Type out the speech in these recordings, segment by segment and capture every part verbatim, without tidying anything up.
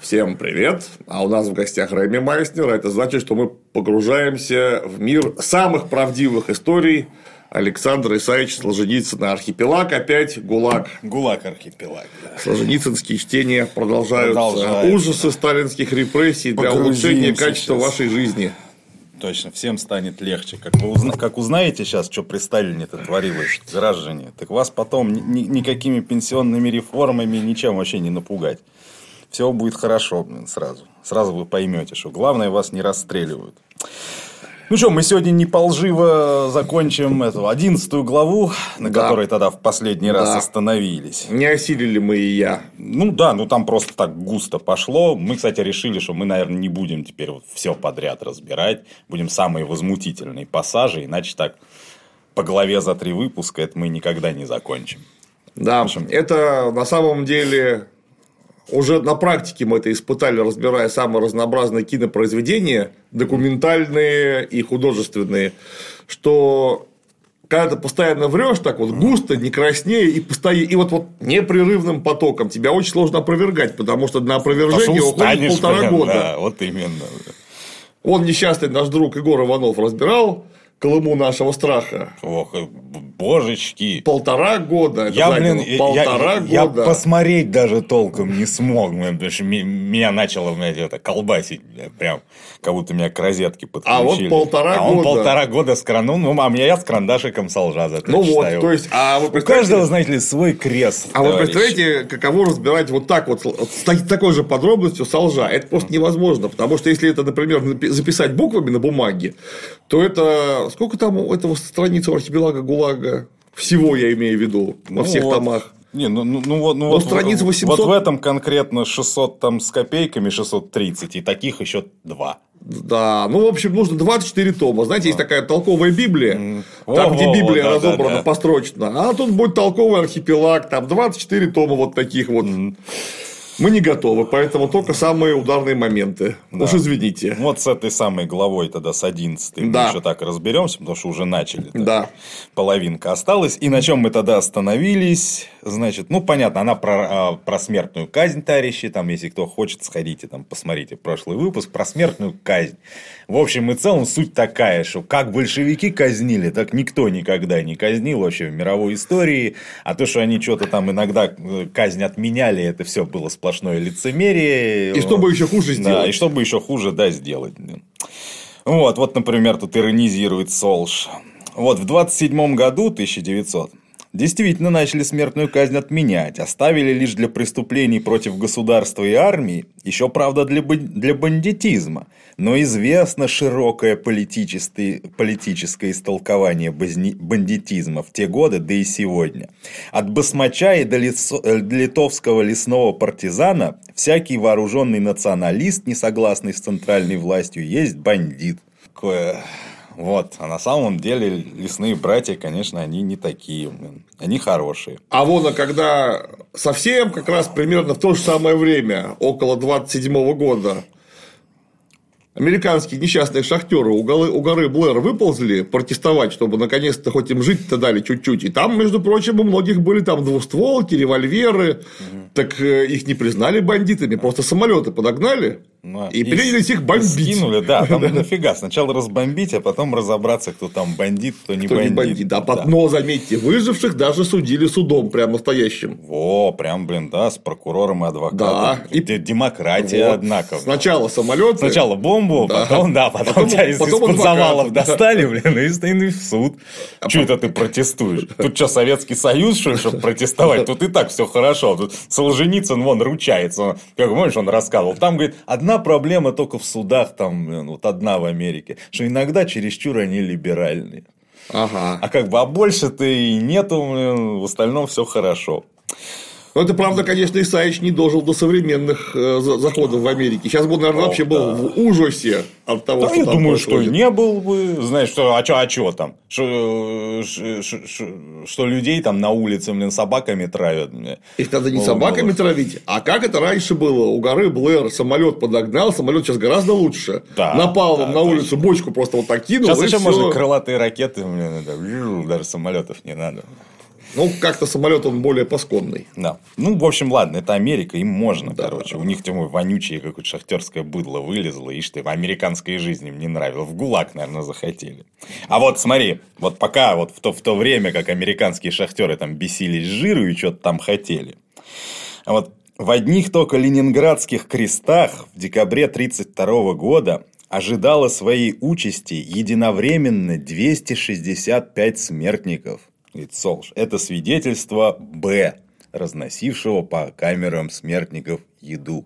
Всем привет! А у нас в гостях Реми Майснер. Это значит, что мы погружаемся в мир самых правдивых историй Александра Исаевича Солженицына. Архипелаг опять, ГУЛАГ. ГУЛАГ архипелаг, да. Солженицынские чтения продолжаются. Продолжается. Ужасы сталинских репрессий для улучшения качества сейчас. вашей жизни. Точно, всем станет легче. Как вы узна... как узнаете сейчас, что при Сталине-то творилось, граждане, так вас потом ни... никакими пенсионными реформами ничем вообще не напугать. Все будет хорошо, блин, сразу. Сразу вы поймете, что главное, вас не расстреливают. Ну что, мы сегодня не полживо закончим эту одиннадцатую главу, на Да. которой тогда в последний раз Да. остановились. Не осилили мы и я. Ну да, ну там просто так густо пошло. Мы, кстати, решили, что мы, наверное, не будем теперь вот все подряд разбирать. Будем самые возмутительные пассажи, иначе так по голове за три выпуска это мы никогда не закончим. Да, это на самом деле уже на практике мы это испытали, разбирая самые разнообразные кинопроизведения, документальные и художественные, что когда ты постоянно врешь так вот густо, не краснее и постоянно, и вот, вот непрерывным потоком тебя очень сложно опровергать, потому что на опровержение уходит полтора блин, года. Да, вот именно. Он несчастный наш друг Егор Иванов разбирал Колыму нашего страха. Ох, божечки. Полтора года. Это, Я, знаете, блин, полтора я, я года. посмотреть даже толком не смог, блин, потому что меня начало, блядь, это колбасить, блядь, прям, как будто меня к розетке подключили. А вот полтора а он года. полтора года с кран... ну, а меня я с карандашиком Солжа зато Ну читаю. вот, то есть, а вы У представляете... каждого, знаете ли, свой крест. А вы товарищи. представляете, каково разбирать вот так вот, вот с такой же подробностью Солжа? Это просто невозможно, потому что если это, например, записать буквами на бумаге, то это сколько там у этого страниц у архипелага ГУЛАГа? Всего я имею в виду во Ну всех вот. томах. Не, ну, ну, ну, вот, ну, Ну, вот, страниц восемьсот. вот в этом конкретно шестьсот там с копейками, шестьсот тридцать, и таких еще два. Да, ну, в общем, нужно двадцать четыре тома. Знаете, есть такая толковая Библия, О, там, где о, Библия да, да, разобрана да. построчно. А тут будет толковый архипелаг, там двадцать четыре тома вот таких вот. Мы не готовы, поэтому только самые ударные моменты. Да. Уж извините. Вот с этой самой главой тогда, с одиннадцатой, Да. мы еще так разберемся, потому что уже начали. Так. Да. Половинка осталась. И на чем мы тогда остановились? Значит, ну, понятно, она про, про смертную казнь, товарищи. Там, если кто хочет, сходите, там, посмотрите прошлый выпуск про смертную казнь. В общем и целом, суть такая, что как большевики казнили, так никто никогда не казнил вообще в мировой истории. А то, что они что-то там иногда казнь отменяли, это все было сплошное лицемерие. И чтобы еще хуже сделать. Да, и чтобы еще хуже, да, сделать. Вот, вот, например, тут иронизирует Солж. Вот, в двадцать седьмом году, тысяча девятисотом, действительно начали смертную казнь отменять. Оставили лишь для преступлений против государства и армии, еще, правда, для, для бандитизма. Но известно широкое политическое, политическое истолкование бандитизма в те годы, да и сегодня. От басмача и до, лицо, до литовского лесного партизана всякий вооруженный националист, не согласный с центральной властью, есть бандит. Такое... Вот, а на самом деле лесные братья, конечно, они не такие, блин. Они хорошие. А вон, а когда совсем как раз примерно в то же самое время, около двадцать седьмого года, американские несчастные шахтеры у горы, у горы Блэр выползли протестовать, чтобы наконец-то хоть им жить-то дали чуть-чуть. И там, между прочим, у многих были там двустволки, револьверы. Угу. Так их не признали бандитами, просто самолеты подогнали. Ну, и принялись их бомбить. Скинули, да, там нафига. Сначала разбомбить, а потом разобраться, кто там бандит, кто не кто бандит. Не бандит. Да, да. Но, заметьте, выживших даже судили судом прям настоящим. Во, прям, блин, да, с прокурором и адвокатом. Да. И демократия, вот. Однако. Сначала самолеты. Сначала бомбу, да. потом, да, потом, потом тебя из-под завалов да. достали, блин, и в суд. А Чего это ты протестуешь? Тут что, Советский Союз, что ли, чтобы протестовать? Тут и так все хорошо. Тут Солженицын, вон, ручается. Как помнишь, он рассказывал. Там, говорит, одна проблема только в судах, там, блин, вот одна в Америке, что иногда чересчур они либеральные. Ага. А как бы, а больше-то и нету, блин, в остальном все хорошо. Ну, это правда, конечно, Исаевич не дожил до современных э, заходов в Америке. Сейчас бы он, наверное, О, вообще да. был в ужасе от того, да, что я там думаю, происходит. что не был бы. Знаешь, что, а что а чё там? Что, что, что, что людей там на улице, блин, собаками травят. Их надо не О, собаками было. травить. А как это раньше было? У горы Блэр самолет подогнал, самолет сейчас гораздо лучше. Да, Напал да, на точно. улицу, бочку просто вот так кинул. Сейчас еще всё... можно крылатые ракеты, блин, это, даже самолетов не надо. Ну, как-то самолет он более пасконный. Да. Ну, в общем, ладно, это Америка, им можно, да, короче. Да. У них тем вонючее какое-то шахтерское быдло вылезло, и что американская жизнь им не нравилась. В ГУЛАГ, наверное, захотели. А вот смотри, вот пока вот в то, в то время, как американские шахтеры там бесились жиру и что-то там хотели. А вот в одних только ленинградских крестах в декабре тридцать второго года ожидало своей участи единовременно двести шестьдесят пять смертников. Говорит Солш, это свидетельство Б, разносившего по камерам смертников еду.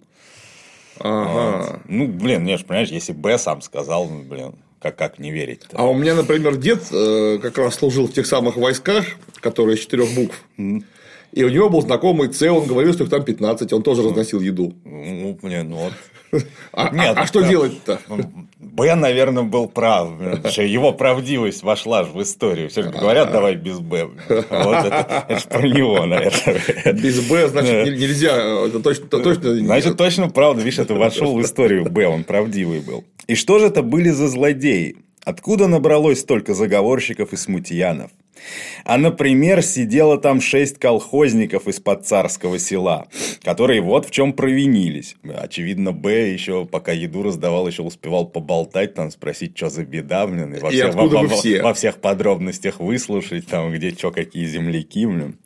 Ага. Вот. Ну, блин, не ж, понимаешь, если Б сам сказал, ну, блин, как, как не верить-то? А у меня, например, дед э, как раз служил в тех самых войсках, которые из четырех букв. Mm. И у него был знакомый С, он говорил, что их там пятнадцать, он тоже mm. разносил еду. Ну, блин, ну вот. А, Нет, а, а что да, делать-то? Б, наверное, был прав. Его правдивость вошла в историю. Все говорят, давай без Б. Вот это, это же про него, наверное. Без Б, значит, нельзя. Это точно, точно... Значит, точно правда. Видишь, это вошел в историю Б, он правдивый был. И что же это были за злодеи? Откуда набралось столько заговорщиков и смутьянов? А, например, сидело там шесть колхозников из-под царского села, которые вот в чем провинились. Очевидно, Б еще, пока еду раздавал, еще успевал поболтать, там, спросить, что за беда, блин, и во, и всех, во, во, все? во всех подробностях выслушать, там, где что, какие земляки, блин.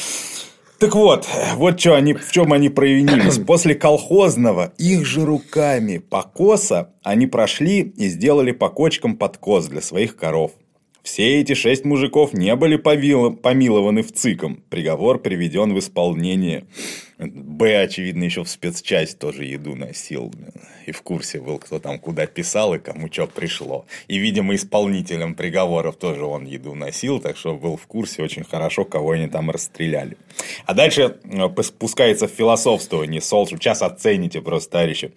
Так вот, вот что они, в чем они провинились. После колхозного их же руками покоса они прошли и сделали по кочкам подкос для своих коров. Все эти шесть мужиков не были помилованы в ЦИКом. Приговор приведен в исполнение. Б, очевидно, еще в спецчасть тоже еду носил. И в курсе был, кто там куда писал и кому что пришло. И, видимо, исполнителем приговоров тоже он еду носил. Так что был в курсе очень хорошо, кого они там расстреляли. А дальше спускается в философствование. Солш, сейчас оцените просто, товарищи.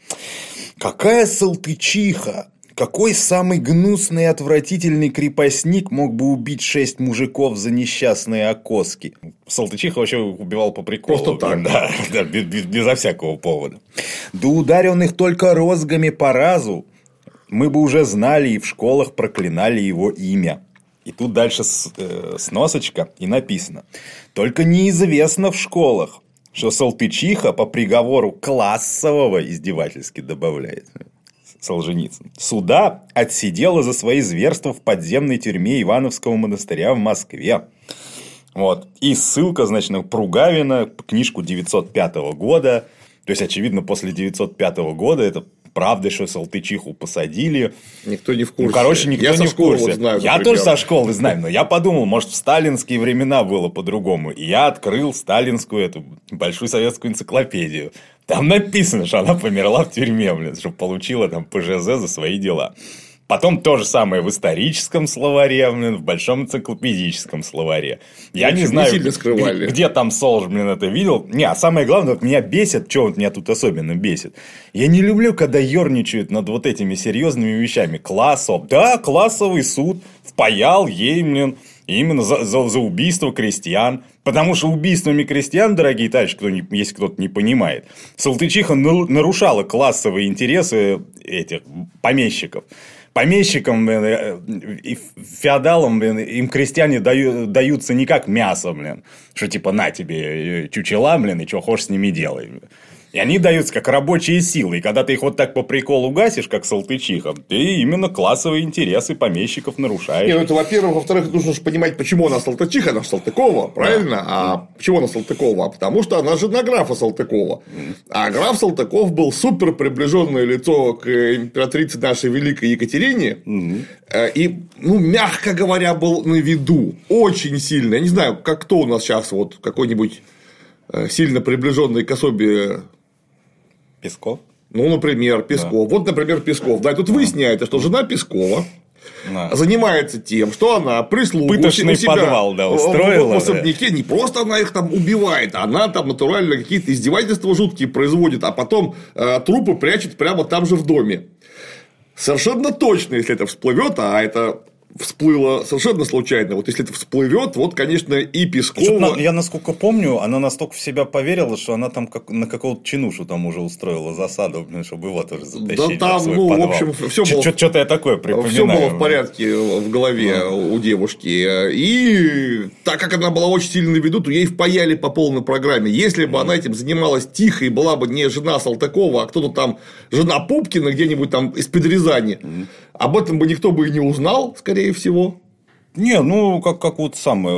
Какая салтычиха! Какой самый гнусный и отвратительный крепостник мог бы убить шесть мужиков за несчастные окоски? Салтычиха вообще убивал по приколу. Просто так. Да, да, без, без, безо всякого повода. Да ударь он их только розгами по разу, мы бы уже знали и в школах проклинали его имя. И тут дальше с, э, сносочка и написано. Только неизвестно в школах, что Салтычиха по приговору классового издевательски добавляет. Солженицын. Суда отсидела за свои зверства в подземной тюрьме Ивановского монастыря в Москве. Вот. И ссылка, значит, на Пругавина, книжку девятьсот пятого года. То есть, очевидно, после девятьсот пятого года это правда, что Салтычиху посадили. Никто не в курсе. Ну, короче, никто я не в курсе. Вот знаю, я тоже со школы знаю, но я подумал, может, в сталинские времена было по-другому. И я открыл сталинскую эту большую советскую энциклопедию. Там написано, что она померла в тюрьме, блин, что получила там ПЖЗ за свои дела. Потом то же самое в историческом словаре, блин, в большом энциклопедическом словаре. Я общем, не знаю, не где, где там Солж, блин, это видел. Не, а самое главное, вот меня бесит, что вот меня тут особенно бесит. Я не люблю, когда ерничают над вот этими серьезными вещами. Классов. Да, классовый суд впаял ей, блин, именно за, за, за убийство крестьян. Потому что убийствами крестьян, дорогие товарищи, кто не, если кто-то не понимает, Салтычиха нарушала классовые интересы этих помещиков. Помещикам и феодалам им крестьяне даются не как мясо, блин, что типа на тебе чучела, блин, и что хочешь с ними делай. И они даются как рабочие силы. И когда ты их вот так по приколу гасишь, как Салтычиха, ты именно классовые интересы помещиков нарушаешь. Не, ну это, во-первых. Во-вторых, нужно же понимать, почему она Салтычиха, она Салтыкова, правильно? Да. А почему она Салтыкова? А потому что она жена графа Салтыкова. А граф Салтыков был супер приближенное лицо к императрице нашей великой Екатерине. Угу. И, ну, мягко говоря, был на виду. Очень сильно. Я не знаю, как кто у нас сейчас вот какой-нибудь сильно приближенный к особе. Песков? Ну, например, Песков. Да. Вот, например, Песков. Да, и тут да. выясняется, что жена Пескова да. занимается тем, что она прислугу пыточный у себя подвал, да, устроила. В, в особняке. Да. Не просто она их там убивает, она там натурально какие-то издевательства жуткие производит, а потом э, трупы прячет прямо там же в доме. Совершенно точно, если это всплывет, а это всплыло совершенно случайно. Вот если это всплывет, вот, конечно, и Пескова... Я, насколько помню, она настолько в себя поверила, что она там как, на какого-то чинушу там уже устроила засаду, чтобы его тоже затащить. Да там, в свой ну, подвал. в общем, все было... Что-то я такое припоминаю. Все было в порядке в голове mm. у девушки. И так как она была очень сильно на виду, то ей впаяли по полной программе. Если бы mm. она этим занималась тихо и была бы не жена Салтыкова, а кто-то там, жена Пупкина где-нибудь там из-под Рязани, mm. об этом бы никто бы и не узнал, скорее всего. Не, ну, как, как вот самое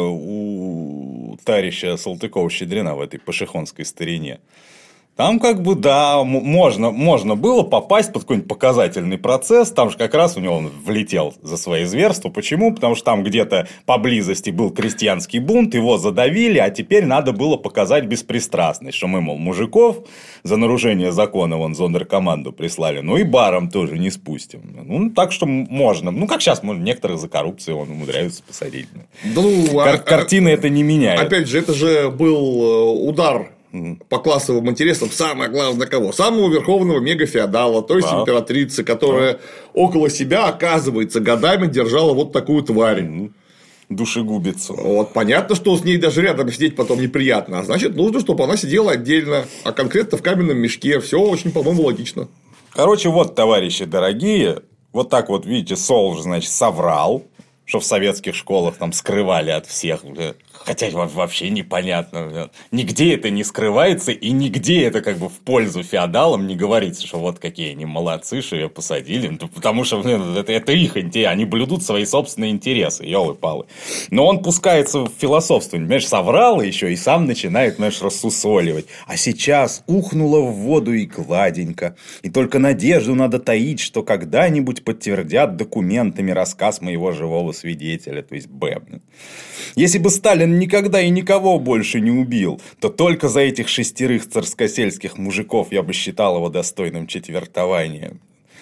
у товарища Салтыкова-Щедрина в этой пашихонской старине. Там как бы, да, можно, можно было попасть под какой-нибудь показательный процесс. Там же как раз у него он влетел за свои зверства. Почему? Потому что там где-то поблизости был крестьянский бунт, его задавили, а теперь надо было показать беспристрастность. Что мы, мол, мужиков за нарушение закона вон зондеркоманду прислали, ну и баром тоже не спустим. Ну, так что можно. Ну, как сейчас, может, некоторых за коррупцию он умудряются посадить. Ну, Кар- а, картины это не меняет. Опять же, это же был удар по классовым интересам, самое главное кого? Самого верховного мегафеодала, то есть да. императрицы, которая да. около себя, оказывается, годами держала вот такую тварь. Душегубицу. Вот, понятно, что с ней даже рядом сидеть потом неприятно. А значит, нужно, чтобы она сидела отдельно, а конкретно в каменном мешке. Все очень, по-моему, логично. Короче, вот, товарищи дорогие, вот так вот, видите, Солж, значит, соврал, что в советских школах там скрывали от всех. Хотя вообще непонятно. Нигде это не скрывается, и нигде это как бы в пользу феодалам не говорится, что вот какие они молодцы, что ее посадили. Потому что блин, это, это их интерес, они блюдут свои собственные интересы, елы-палы. Но он пускается в философствование, понимаешь, соврал еще и сам начинает, знаешь, рассусоливать. А сейчас ухнуло в воду и гладенько. И только надежду надо таить, что когда-нибудь подтвердят документами рассказ моего живого свидетеля, то есть Б. Если бы Сталин никогда и никого больше не убил, то только за этих шестерых царскосельских мужиков я бы считал его достойным четвертования.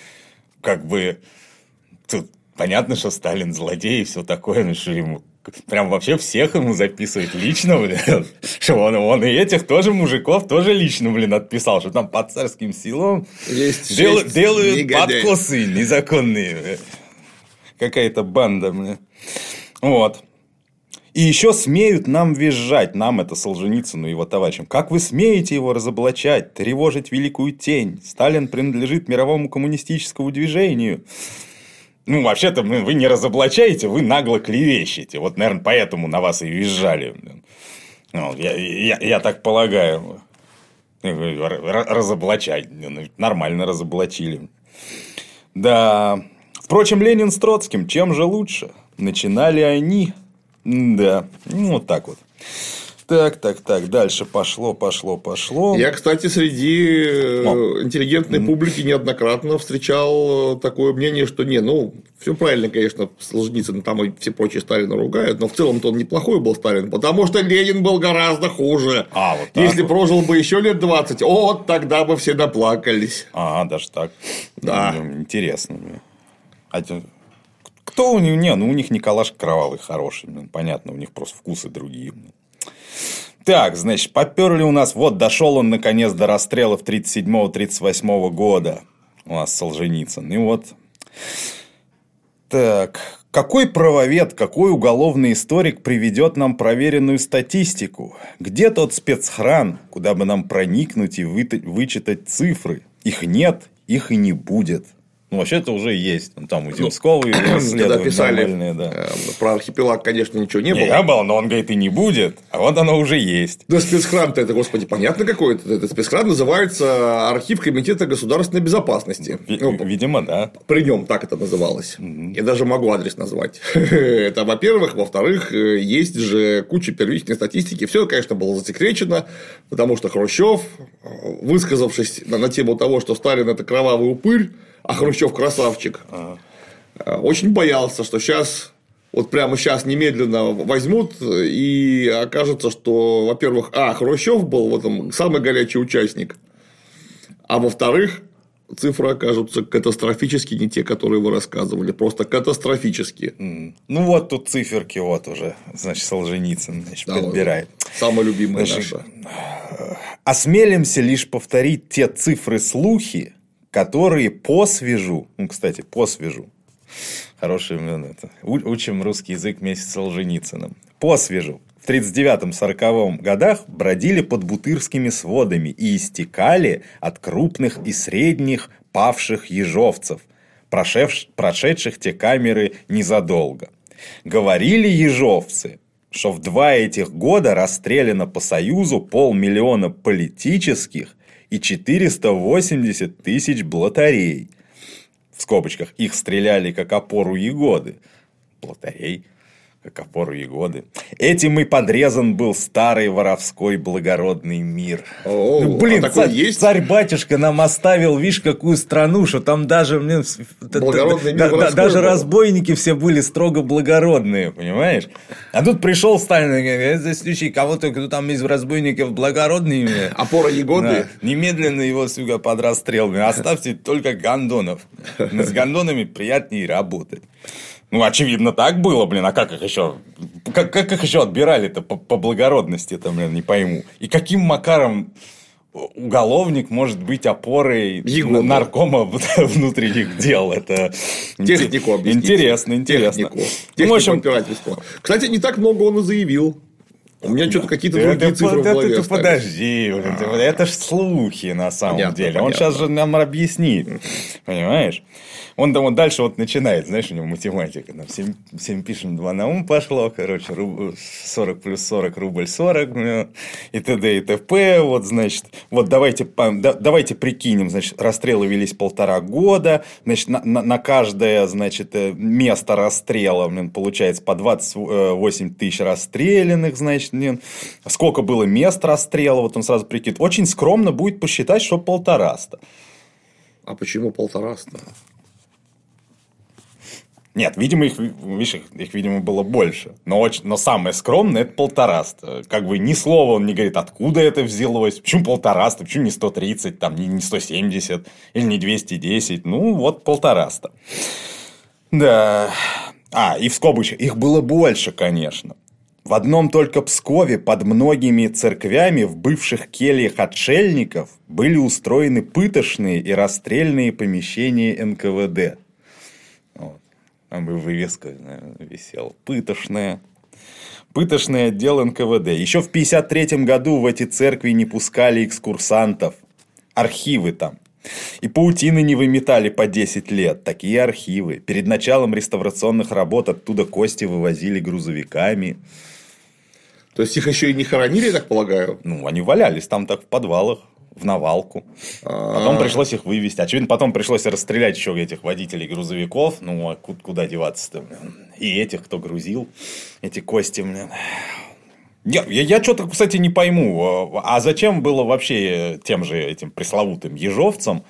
Как бы тут понятно, что Сталин злодей и все такое, но что ему прям вообще всех ему записывать лично, блин, что он, он и этих тоже мужиков тоже лично, блин, отписал, что там по царским силам дел, делают негодяй. Подкосы незаконные. Какая-то банда, блин. Вот. И еще смеют нам визжать, нам это Солженицыну и его товарищам. Как вы смеете его разоблачать, тревожить великую тень? Сталин принадлежит мировому коммунистическому движению. Ну, вообще-то вы не разоблачаете, вы нагло клевещете. Вот, наверное, поэтому на вас и визжали. Ну, я, я, я так полагаю. Разоблачать. Нормально разоблачили. Да. Впрочем, Ленин с Троцким чем же лучше? Начинали они... Да, ну вот так вот. Так, так, так, дальше пошло, пошло, пошло. Я, кстати, среди О. интеллигентной публики неоднократно встречал такое мнение, что не, ну, все правильно, конечно, Солженицын, там и все прочие Сталина ругают, но в целом-то он неплохой был Сталин, потому что Ленин был гораздо хуже. А, вот так Если вот. Прожил бы еще лет двадцать, вот тогда бы все наплакались. А, даже так. Да. Интересно. А кто у них? Не, ну у них Николаш кровавый хороший. Понятно, у них просто вкусы другие. Так, значит, поперли у нас. Вот дошел он наконец до расстрелов тридцать седьмого тридцать восьмого года. У нас Солженицын. И вот. Так. Какой правовед, какой уголовный историк приведет нам проверенную статистику? Где тот спецхран, куда бы нам проникнуть и вычитать цифры? Их нет, их и не будет. Ну, вообще это уже есть. Там у Земского ну, когда писали да. про архипелаг, конечно, ничего не, не было. Не было, но он говорит, и не будет. А вот оно уже есть. Да спецхран-то это, господи, понятно какой-то. Этот спецхран называется Архив Комитета государственной безопасности. В- ну, видимо, да. При нем так это называлось. Угу. Я даже могу адрес назвать. Это, во-первых. Во-вторых, есть же куча первичной статистики. Все, конечно, было засекречено, потому что Хрущев, высказавшись на тему того, что Сталин это кровавый упырь, а Хрущев красавчик, ага. очень боялся, что сейчас, вот прямо сейчас немедленно возьмут и окажется, что, во-первых, а, Хрущев был в этом самый горячий участник, а во-вторых, цифры окажутся катастрофически не те, которые вы рассказывали, просто катастрофически. Mm. Ну, вот тут циферки вот уже, значит, Солженицын значит, да, подбирает. Самая любимая значит, наша. Осмелимся лишь повторить те цифры-слухи, которые по свежу, ну, кстати, по свежу, Хороший, блин, это. Учим русский язык вместе с Солженицыным. По свежу. В тридцать девятом-сороковом годах бродили под Бутырскими сводами и истекали от крупных и средних павших ежовцев, прошедших те камеры незадолго. Говорили ежовцы, что в два этих года расстреляно по Союзу полмиллиона политических и четыреста восемьдесят тысяч блатарей. В скобочках, их стреляли как опору ягоды. Блатарей, как опору ягоды. Этим и подрезан был старый воровской благородный мир. О, ну, блин, а царь, есть? царь-батюшка нам оставил, видишь, какую страну, что там даже, блин, благородный да, мир да, даже был. разбойники все были строго благородные, понимаешь? А тут пришел Сталин и говорит, это случай, кого-то, кто там из разбойников благородный. Опора ягоды. Да, немедленно его, сука, под расстрел. Оставьте только гондонов. С гондонами приятнее работать. Ну, очевидно, так было, блин, а как их еще, как, как их еще отбирали-то по, по благородности-то, блин, не пойму. И каким макаром уголовник может быть опорой Ягода. наркома внутренних дел? Это технику объясните. Интересно, интересно. Технику, технику в общем... опирательства. Кстати, не так много он и заявил. У меня что-то какие-то это, другие это, цифры это, в голове это, остались. Подожди, а это ж слухи на самом понятно, деле. понятно. Он сейчас же нам объяснит, понимаешь? Он, он дальше вот начинает, знаешь, у него математика. Там семь пишем, два на ум пошло, короче, сорок плюс сорок, рубль сорок, и т.д. и т.п. Вот, значит, вот давайте, давайте прикинем, значит, расстрелы велись полтора года, значит, на, на, на каждое, значит, место расстрела, блин, получается по двадцать восемь тысяч расстрелянных, значит, блин. Сколько было мест расстрела, вот он сразу прикидывает. Очень скромно будет посчитать, что полтораста. А почему полтораста? Нет, видимо, их, видишь, их, их, видимо, было больше. Но, очень, но самое скромное – это полтораста. Как бы ни слова он не говорит, откуда это взялось. Почему полтораста? Почему не сто тридцать, там, не, не сто семьдесят или не двести десять? Ну, вот полтораста. Да. А, и в скобочках. Их было больше, конечно. В одном только Пскове под многими церквями в бывших кельях отшельников были устроены пытошные и расстрельные помещения эн ка вэ дэ. Вот. Там бы вывеска, наверное, висела. Пытошная. Пытошный отдел эн ка вэ дэ. Еще в пятьдесят третьем году в эти церкви не пускали экскурсантов. Архивы там. И паутины не выметали по десять лет. Такие архивы. Перед началом реставрационных работ оттуда кости вывозили грузовиками. То есть их еще и не хоронили, я так полагаю? Ну, они валялись там так в подвалах. В навалку. А-а-а. Потом пришлось их вывести. Очевидно, потом пришлось расстрелять еще этих водителей грузовиков. Ну, а куда деваться-то? И этих, кто грузил эти кости. Я, я, я что-то, кстати, не пойму. А зачем было вообще тем же этим пресловутым ежовцам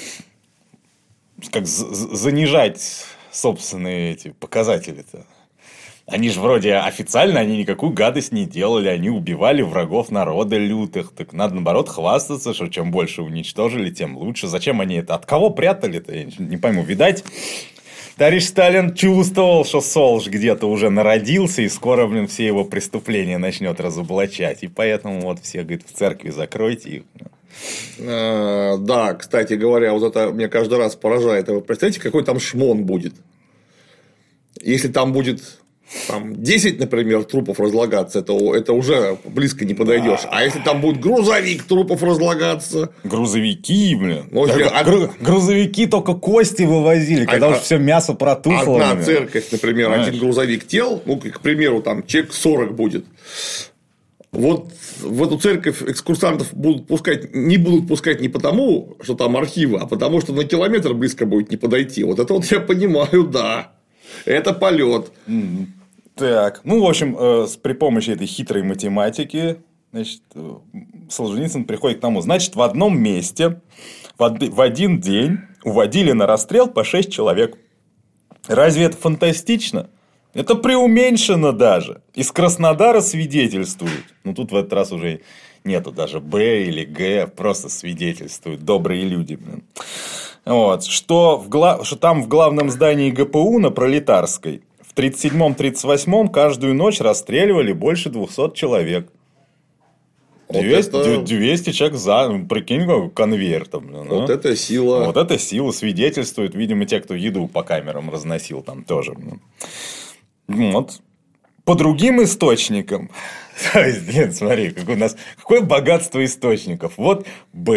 как занижать собственные эти показатели-то? Они же вроде официально, они никакую гадость не делали, они убивали врагов народа лютых. Так надо, наоборот, хвастаться, что чем больше уничтожили, тем лучше. Зачем они это? От кого прятали-то? Я не пойму. Видать, товарищ Сталин чувствовал, что Солж где-то уже народился, и скоро, блин, все его преступления начнет разоблачать. И поэтому вот все, говорит, в церкви закройте их. А, да, кстати говоря, вот это меня каждый раз поражает. Вы представляете, какой там шмон будет? Если там будет... Там десять, например, трупов разлагаться, это, это уже близко не подойдешь. А если там будет грузовик трупов разлагаться? Грузовики, блин. Ну, так, а... гру... Грузовики только кости вывозили, когда а, уже все мясо протухло. Одна блин. церковь, например, Знаешь? один грузовик тел, ну, к примеру, там человек сорок будет. Вот в эту церковь экскурсантов будут пускать, не будут пускать не потому, что там архивы, а потому, что на километр близко будет не подойти. Вот это вот я понимаю, да. Это полет. Mm-hmm. Так, ну, в общем, э, при помощи этой хитрой математики, значит, э, Солженицын приходит к тому, значит, в одном месте в, од... в один день уводили на расстрел по шесть человек. Разве это фантастично? Это преуменьшено даже. Из Краснодара свидетельствуют. Ну, тут в этот раз уже нету даже Б или Г, просто свидетельствуют добрые люди. Блин. Вот, что, в гла... что там в главном здании гэ пэ у на Пролетарской в тридцать седьмом — тридцать восьмом каждую ночь расстреливали больше двухсот человек. двести, вот это... двести человек за, прикинь, как конвейер там. Вот а? Это сила. Вот это сила свидетельствует, видимо, те, кто еду по камерам разносил там тоже. Вот. По другим источникам. Нет, смотри, как у нас, какое богатство источников. Вот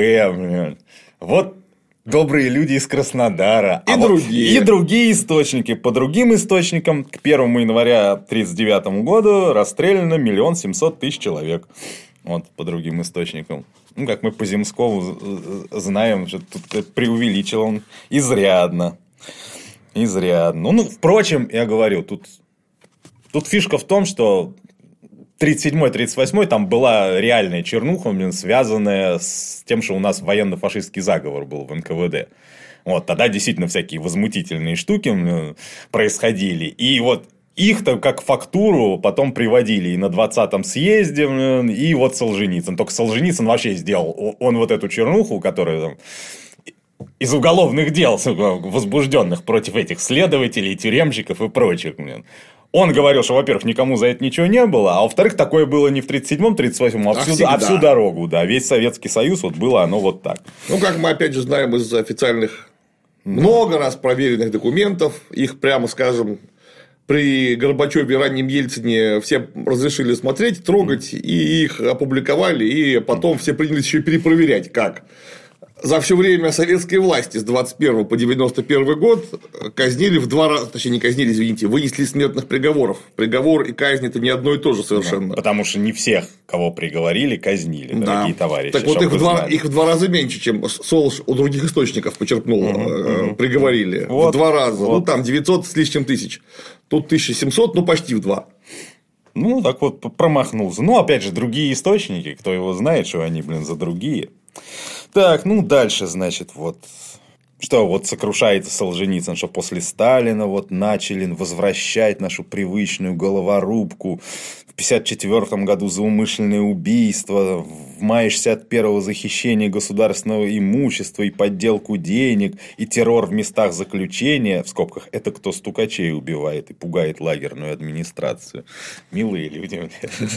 Б, вот добрые люди из Краснодара. И а другие. Вот, и другие источники. По другим источникам к первому января тысяча девятьсот тридцать девятому году расстреляно миллион семьсот тысяч человек. Вот, по другим источникам. Ну, как мы по Земскову знаем, что тут преувеличил он изрядно. Изрядно. Ну, ну, впрочем, я говорю, тут, тут фишка в том, что тридцать седьмой тридцать восьмой там была реальная чернуха, блин, связанная с тем, что у нас военно-фашистский заговор был в эн ка вэ дэ. Вот, тогда действительно всякие возмутительные штуки, блин, происходили. И вот их-то как фактуру потом приводили и на двадцатом съезде, блин, и вот Солженицын. Только Солженицын вообще сделал, он вот эту чернуху, которая там из уголовных дел, возбужденных против этих следователей, тюремщиков и прочих, блин. Он говорил, что, во-первых, никому за это ничего не было, а во-вторых, такое было не в тридцать седьмом тридцать восьмом, а, а, всю, а всю дорогу, да. Весь Советский Союз, вот было оно вот так. Ну, как мы опять же знаем из официальных, да. много раз проверенных документов, их, прямо скажем, при Горбачеве и раннем Ельцине все разрешили смотреть, трогать, mm. и их опубликовали, и потом все принялись еще перепроверять, как. За все время советской власти с двадцать первого по девяносто первый год казнили в два раза, точнее, не казнили, извините, вынесли смертных приговоров. Приговор и казнь – это не одно и то же совершенно. Да, потому что не всех, кого приговорили, казнили, дорогие да. товарищи. Так вот, их в, два, их в два раза меньше, чем Солж у других источников подчеркнул, угу, угу. приговорили. Вот, в два раза. Вот. Ну, там девятьсот с лишним тысяч. Тут тысяча семьсот, ну, почти в два. Ну, так вот, промахнулся. Ну, опять же, другие источники, кто его знает, что они, блин, за другие. Так, ну, дальше, значит, вот, что вот сокрушается Солженицын, что после Сталина вот начали возвращать нашу привычную головорубку. В пятьдесят четвёртом году за умышленное убийство, в мае шестьдесят первого за хищение государственного имущества и подделку денег, и террор в местах заключения, в скобках, это кто стукачей убивает и пугает лагерную администрацию. Милые люди.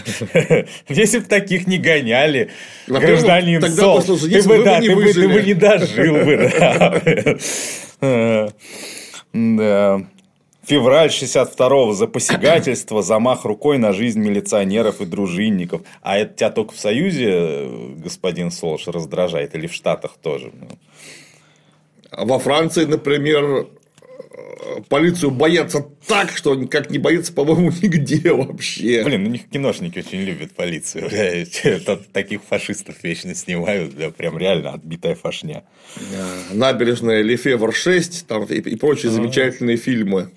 Если бы таких не гоняли, гражданин Сол, ты бы не дожил бы. Да. Февраль шестьдесят второго за посягательство, замах рукой на жизнь милиционеров и дружинников. А это тебя только в Союзе, господин Солш, раздражает? Или в Штатах тоже? Во Франции, например, полицию боятся так, что как не боятся, по-моему, нигде вообще. Блин, у них киношники очень любят полицию. Таких фашистов вечно снимают. Да, прям реально отбитая фашня. Набережная Лефевр шесть там, и, и прочие замечательные фильмы.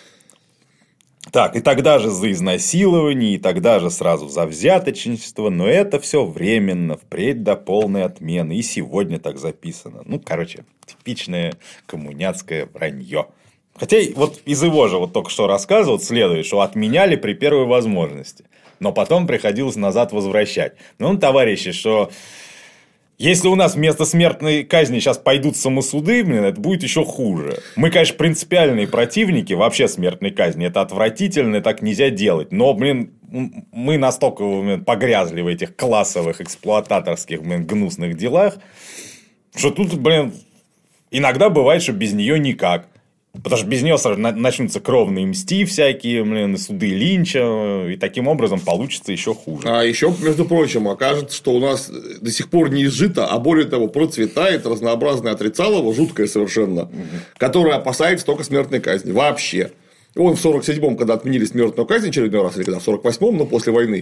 Так, и тогда же за изнасилование, и тогда же сразу за взяточничество, но это все временно, впредь до полной отмены. И сегодня так записано. Ну, короче, типичное коммуняцкое вранье. Хотя вот из его же вот только что рассказывал, следует, что отменяли при первой возможности, но потом приходилось назад возвращать. Ну, товарищи, что если у нас вместо смертной казни сейчас пойдут самосуды, блин, это будет еще хуже. Мы, конечно, принципиальные противники вообще смертной казни. Это отвратительно, так нельзя делать. Но, блин, мы настолько, блин, погрязли в этих классовых, эксплуататорских, блин, гнусных делах, что тут, блин, иногда бывает, что без нее никак. Потому что без нее сразу начнутся кровные мсти всякие, блин, суды Линча, и таким образом получится еще хуже. А еще, между прочим, окажется, что у нас до сих пор не изжито, а более того, процветает разнообразное отрицалово, жуткое совершенно, угу. которое опасается только смертной казни. Вообще. Он в сорок седьмом, когда отменили смертную казнь очередной раз, или когда в сорок восьмом, но после войны.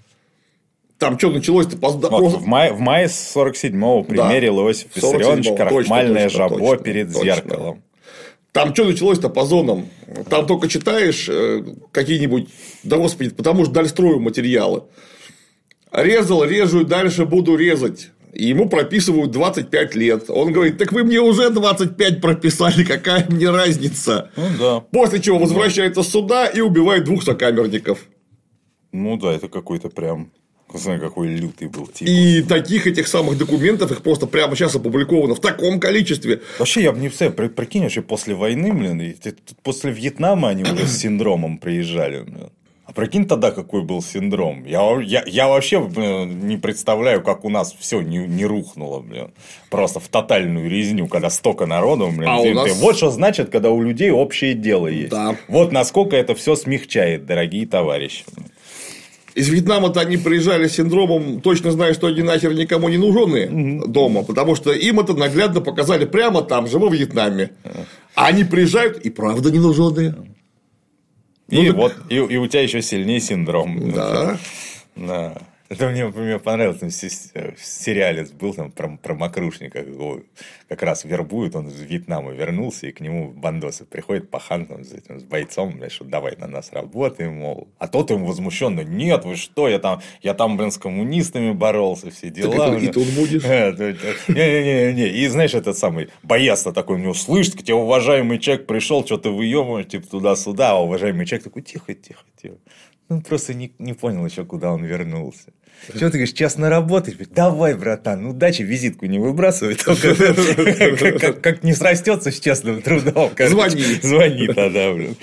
Там что началось-то? Вот, просто... В мае, в мае сорок седьмого примерил да. Иосиф Виссарионович крахмальное точно, жабо точно, перед точно. зеркалом. Там что началось-то по зонам? Там только читаешь какие-нибудь, да господи, потому что дали строю материалы. Резал, режу, и дальше буду резать. И ему прописывают двадцать пять лет. Он говорит, так вы мне уже двадцать пять прописали, какая мне разница? Ну, да. После чего возвращается с суда и убивает двух сокамерников. Ну да, это какой-то прям... Смотри, какой лютый был тип. И таких этих самых документов, их просто прямо сейчас опубликовано в таком количестве. Вообще, я бы не представляю, прикинь, вообще после войны, блин, после Вьетнама они уже с синдромом приезжали, блин. А Прикинь тогда, какой был синдром. Я, я, я вообще блин, не представляю, как у нас все не, не рухнуло, блин. Просто в тотальную резню, когда столько народу, блин. А ты, у нас... ты, вот что значит, когда у людей общее дело есть. Да. Вот насколько это все смягчает, дорогие товарищи. Из Вьетнама-то они приезжали с синдромом, точно зная, что они нахер никому не нужны угу. дома, потому что им это наглядно показали прямо там же, во Вьетнаме. А они приезжают и правда не нужны. И, ну, так... вот, и, и у тебя еще сильнее синдром. Да. Да. Это мне, мне понравилось, там, сериалец был там про, про мокрушника, его как раз вербуют, он из Вьетнама вернулся, и к нему бандосы приходят, пахан там, с, этим, с бойцом, блядь, что давай на нас работаем, мол. А тот ему возмущенно, нет, вы что, я там, я там, блин, с коммунистами боролся, все дела. Так это и тут будешь. Не-не-не, и знаешь, этот самый боец-то такой, у него, слышь, к тебе уважаемый человек пришел, что-то выебываешь, типа туда-сюда, а уважаемый человек такой, тихо, тихо, тихо. Он просто не, не понял еще, куда он вернулся. Что ты говоришь, честно работаешь? Давай, братан, удачи, визитку не выбрасывай. Только как не срастется с честным трудом. Звони. Звони тогда, блин.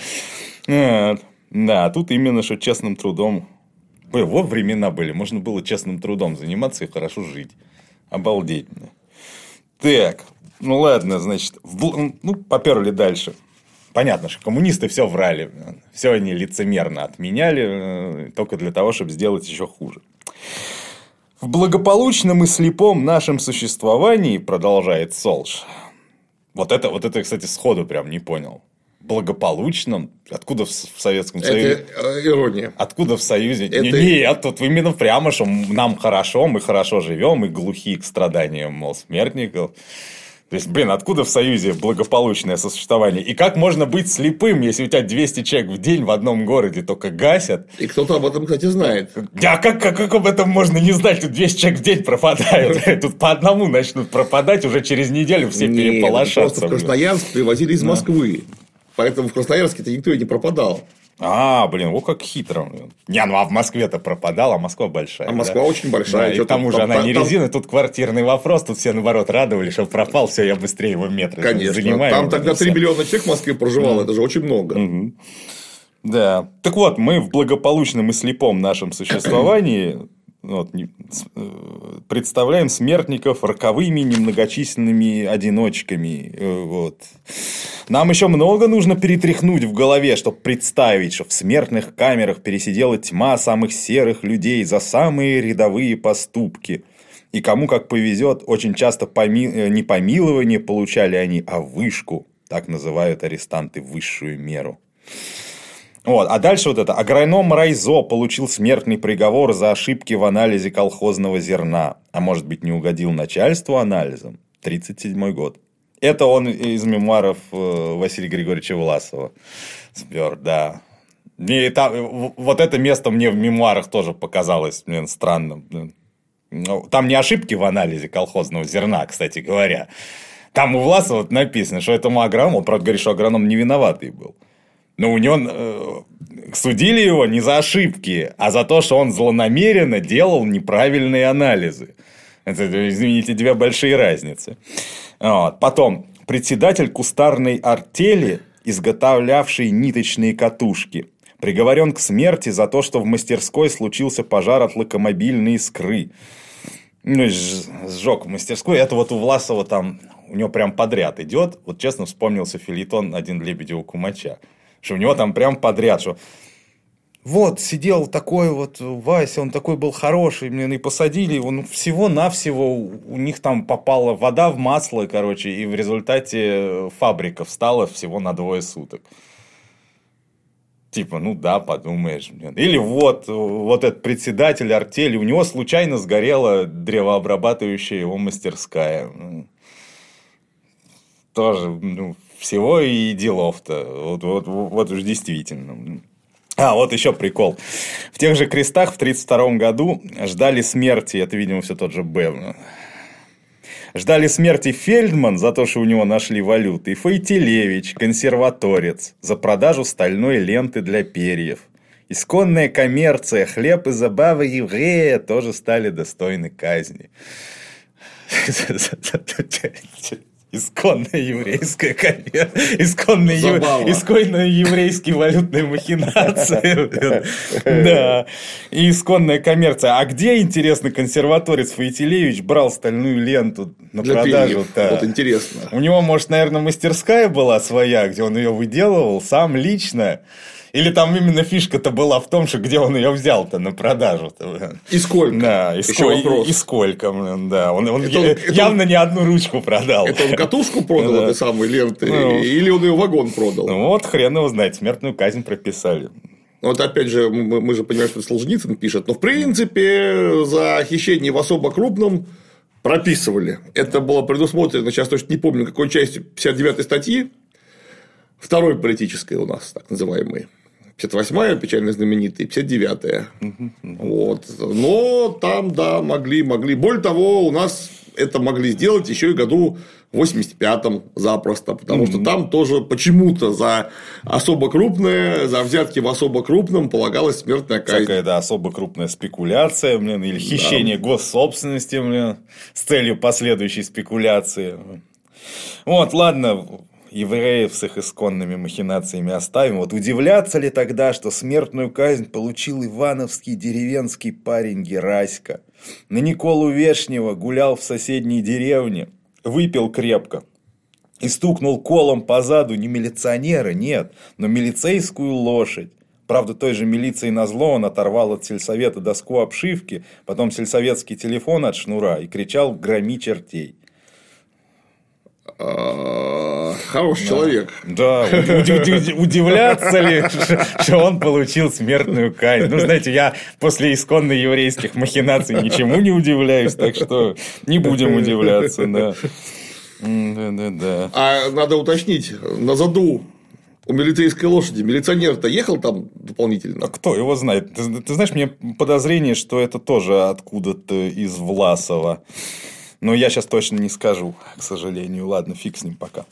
Да, тут именно, что честным трудом. Вот времена были, можно было честным трудом заниматься и хорошо жить. Обалдеть. Так, ну ладно, значит, ну, поперли дальше. Понятно, что коммунисты все врали, все они лицемерно отменяли, только для того, чтобы сделать еще хуже. В благополучном и слепом нашем существовании, продолжает Солш, вот это, вот это, кстати, сходу прям не понял. Благополучном? Откуда в Советском Союзе? Это ирония. Откуда в Союзе? Это... Нет, тут именно прямо, что нам хорошо, мы хорошо живем, мы глухи к страданиям, мол, смертников. То есть, блин, откуда в Союзе благополучное сосуществование? И как можно быть слепым, если у тебя двести человек в день в одном городе только гасят? И кто-то об этом, кстати, знает. А как, как, как об этом можно не знать? Тут двести человек в день пропадают. Тут по одному начнут пропадать, уже через неделю все переполошатся. Просто в Красноярск привозили из Москвы. Поэтому в Красноярске-то никто и не пропадал. А, блин, вот как хитро. Не, ну а в Москве-то пропадал, а Москва большая. А Москва да? очень большая. Да, и к тому же там, она там, не резина, тут квартирный вопрос, тут все наоборот радовались, что пропал, все, я быстрее его метры конечно. занимаю. Там тогда три миллиона человек в Москве проживало, mm. это же очень много. Mm-hmm. Да. Так вот, мы в благополучном и слепом нашем существовании вот, представляем смертников роковыми немногочисленными одиночками. Вот. Нам еще много нужно перетряхнуть в голове, чтобы представить, что в смертных камерах пересидела тьма самых серых людей за самые рядовые поступки. И кому как повезет, очень часто поми... не помилование получали они, а вышку. Так называют арестанты высшую меру. Вот. А дальше вот это. Агроном Райзо получил смертный приговор за ошибки в анализе колхозного зерна. А может быть, не угодил начальству анализом? тридцать седьмой год. Это он из мемуаров Василия Григорьевича Власова спер, да. И там, вот это место мне в мемуарах тоже показалось, блин, странным. Там не ошибки в анализе колхозного зерна, кстати говоря. Там у Власова написано, что этому агроному, он, правда, говорит, что агроном не виноватый был. Но у него э, судили его не за ошибки, а за то, что он злонамеренно делал неправильные анализы. Это, извините, две большие разницы. Вот. Потом, председатель кустарной артели, изготовлявший ниточные катушки, приговорен к смерти за то, что в мастерской случился пожар от локомобильной искры. Ну, сжег в мастерской. Это вот у Власова там, у него прям подряд идет. Вот честно вспомнился фельетон «Один Лебедева Кумача». Что у него там прям подряд, что вот сидел такой вот Вася, он такой был хороший, блин, и посадили его, ну, всего-навсего у них там попала вода в масло, короче, и в результате фабрика встала всего на двое суток. Типа, ну да, подумаешь, блин. Или вот, вот этот председатель артели, у него случайно сгорела древообрабатывающая его мастерская. Тоже, ну, всего и делов-то. Вот, вот, вот уж действительно. А, вот еще прикол. В тех же крестах в тридцать втором году ждали смерти, это, видимо, все тот же Б. Ждали смерти Фельдман за то, что у него нашли валюты, и Фойтилевич, консерваторец, за продажу стальной ленты для перьев. Исконная коммерция, хлеб и забавы еврея тоже стали достойны казни. Исконная еврейская коммерция. Исконная еврейские валютные махинации. Да. И исконная коммерция. А где, интересно, консерваторец Фаэтилевич брал стальную ленту на продажу-то? Вот интересно. У него, может, наверное, мастерская была своя, где он ее выделывал сам лично. Или там именно фишка-то была в том, что где он ее взял-то на продажу-то. И сколько? Да, и, сколько, и, и сколько, да. Он, он это, я, это явно он, не одну ручку продал. Это он катушку продал этой самой ленты? Ну, или он ее вагон продал? Ну, вот хрен его знает, смертную казнь прописали. Вот опять же, мы, мы же понимаем, что Солженицын пишет, но в принципе за хищение в особо крупном прописывали. Это было предусмотрено, сейчас точно не помню, какой частью пятьдесят девятой статьи, второй политической у нас, так называемой. пятьдесят восьмая, печально знаменитая, пятьдесят девятая. Вот. Но там, да, могли, могли. Более того, у нас это могли сделать еще и году в восемьдесят пятом запросто, потому что там тоже почему-то за особо крупное, за взятки в особо крупном полагалась смертная казнь. Такая, да, особо крупная спекуляция, блин, или хищение да. госсобственности, блин, с целью последующей спекуляции. Вот, ладно. Евреев с их исконными махинациями оставим. Вот удивляться ли тогда, что смертную казнь получил ивановский деревенский парень Гераська? На Николу Вешнего гулял в соседней деревне, выпил крепко и стукнул колом по заду не милиционера, нет, но милицейскую лошадь. Правда, той же милиции назло он оторвал от сельсовета доску обшивки, потом сельсоветский телефон от шнура и кричал «Громи чертей». Хороший да. человек. Да, удивляться ли, что он получил смертную казнь. Ну, знаете, я после исконно еврейских махинаций ничему не удивляюсь, так что не будем удивляться, да. Да-да-да. А надо уточнить, на заду у милицейской лошади милиционер-то ехал там дополнительно? А кто его знает? Ты, ты знаешь, мне подозрение, что это тоже откуда-то из Власова. Но я сейчас точно не скажу, к сожалению. Ладно, фиг с ним пока.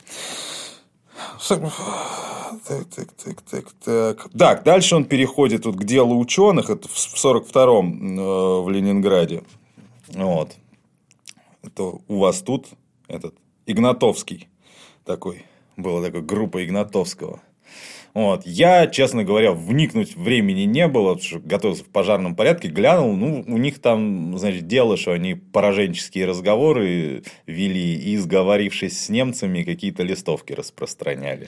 Так, так, так, так, так. Так, дальше он переходит вот к делу ученых. Это в сорок втором в Ленинграде. Вот. Это у вас тут этот Игнатовский такой. Была такая группа Игнатовского. Вот. Я, честно говоря, вникнуть времени не было, потому что готовился в пожарном порядке, глянул, ну, у них там, значит, дело, что они пораженческие разговоры вели и, сговорившись с немцами, какие-то листовки распространяли.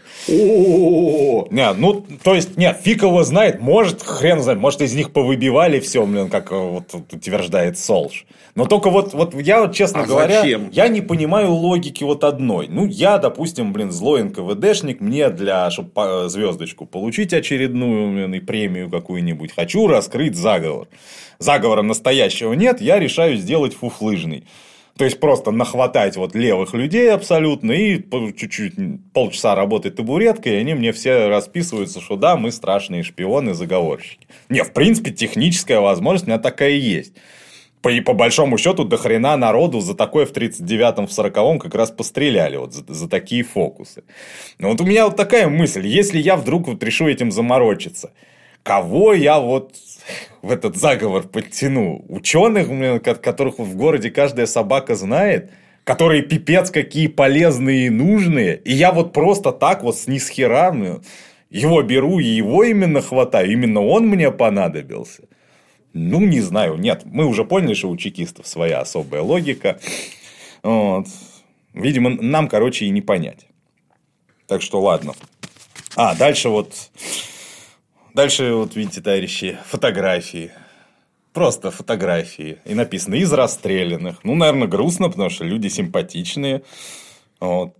Нет, ну, то есть, нет, фиг его знает, может, хрен знает, может, из них повыбивали все, блин, как вот утверждает Солж. Но только вот, вот я, честно а говоря, зачем? Я не понимаю логики вот одной. Ну, я, допустим, блин, злой эн ка вэ дэшник, мне для, чтобы звездочку получить очередную, блин, и премию какую-нибудь, хочу раскрыть заговор. Заговора настоящего нет, я решаю сделать фуфлыжный. То есть, просто нахватать вот левых людей абсолютно, и чуть-чуть полчаса работать табуреткой, и они мне все расписываются, что да, мы страшные шпионы, заговорщики. Не, в принципе, техническая возможность у меня такая есть. И по большому счету до хрена народу за такое в тридцать девятом, в сороковом как раз постреляли вот за, за такие фокусы. Но вот у меня вот такая мысль, если я вдруг вот решу этим заморочиться, кого я вот в этот заговор подтяну? Ученых, которых в городе каждая собака знает, которые пипец какие полезные и нужные, и я вот просто так вот с ни с хера его беру и его именно хватаю, именно он мне понадобился. Ну, не знаю, нет, мы уже поняли, что у чекистов своя особая логика. Вот. Видимо, нам, короче, и не понять. Так что, ладно. А, дальше вот... Дальше, вот, видите, товарищи, фотографии. Просто фотографии. И написано «из расстрелянных». Ну, наверное, грустно, потому что люди симпатичные. Вот.